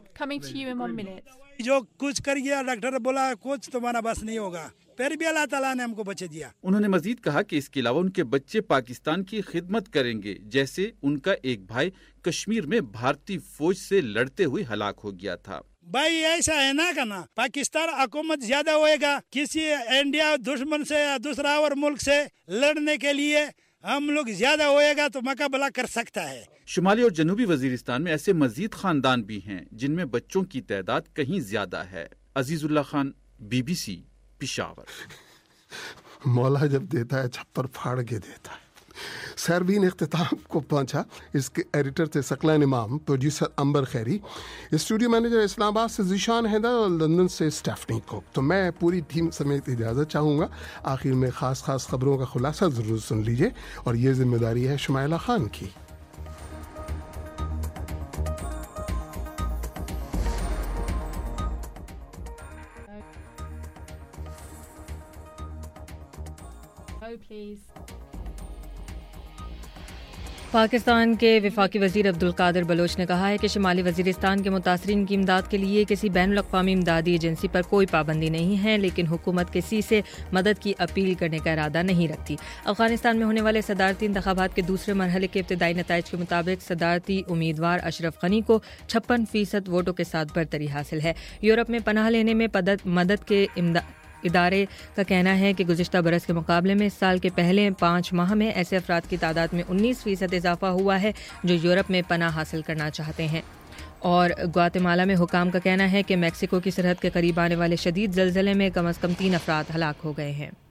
جو کچھ کر گیا ڈاکٹر نے بولا کچھ تمہارا بس نہیں ہوگا، پھر بھی اللہ تعالیٰ نے ہم کو بچے دیا۔ انہوں نے مزید کہا کہ اس کے علاوہ ان کے بچے پاکستان کی خدمت کریں گے، جیسے ان کا ایک بھائی کشمیر میں بھارتی فوج سے لڑتے ہوئے ہلاک ہو گیا تھا۔ بھائی ایسا ہے نا کہنا، پاکستان حکومت زیادہ ہوئے گا، کسی انڈیا دشمن سے یا دوسرا اور ملک سے لڑنے کے لیے ہم لوگ زیادہ ہوئے گا تو مقابلہ کر سکتا ہے۔ شمالی اور جنوبی وزیرستان میں ایسے مزید خاندان بھی ہیں جن میں بچوں کی تعداد کہیں زیادہ ہے۔ Azizullah Khan, B B C, Peshawar. مولا جب دیتا ہے چھپر پھاڑ کے دیتا ہے۔ سیربین اختتام کو پہنچا. اس کے ایڈیٹر تھے Saqlain Imam, producer Ambar Khairi, studio manager Islamabad سے ذیشان حیدر اور لندن سے اسٹیفنی کوک. تو میں پوری ٹیم سمیت اجازت چاہوں گا. آخر میں خاص خاص خبروں کا خلاصہ ضرور سن لیجیے، اور یہ ذمہ داری ہے شمائلہ خان کی. پاکستان کے وفاقی وزیر عبدالقادر بلوچ نے کہا ہے کہ شمالی وزیرستان کے متاثرین کی امداد کے لیے کسی بین الاقوامی امدادی ایجنسی پر کوئی پابندی نہیں ہے، لیکن حکومت کسی سے مدد کی اپیل کرنے کا ارادہ نہیں رکھتی. افغانستان میں ہونے والے صدارتی انتخابات کے دوسرے مرحلے کے ابتدائی نتائج کے مطابق صدارتی امیدوار اشرف غنی کو چھپن فیصد ووٹوں کے ساتھ برتری حاصل ہے. یورپ میں پناہ لینے میں مدد کے امداد ادارے کا کہنا ہے کہ گزشتہ برس کے مقابلے میں اس سال کے پہلے پانچ ماہ میں ایسے افراد کی تعداد میں انیس فیصد اضافہ ہوا ہے جو یورپ میں پناہ حاصل کرنا چاہتے ہیں. اور گواٹےمالا میں حکام کا کہنا ہے کہ میکسیکو کی سرحد کے قریب آنے والے شدید زلزلے میں کم از کم تین افراد ہلاک ہو گئے ہیں.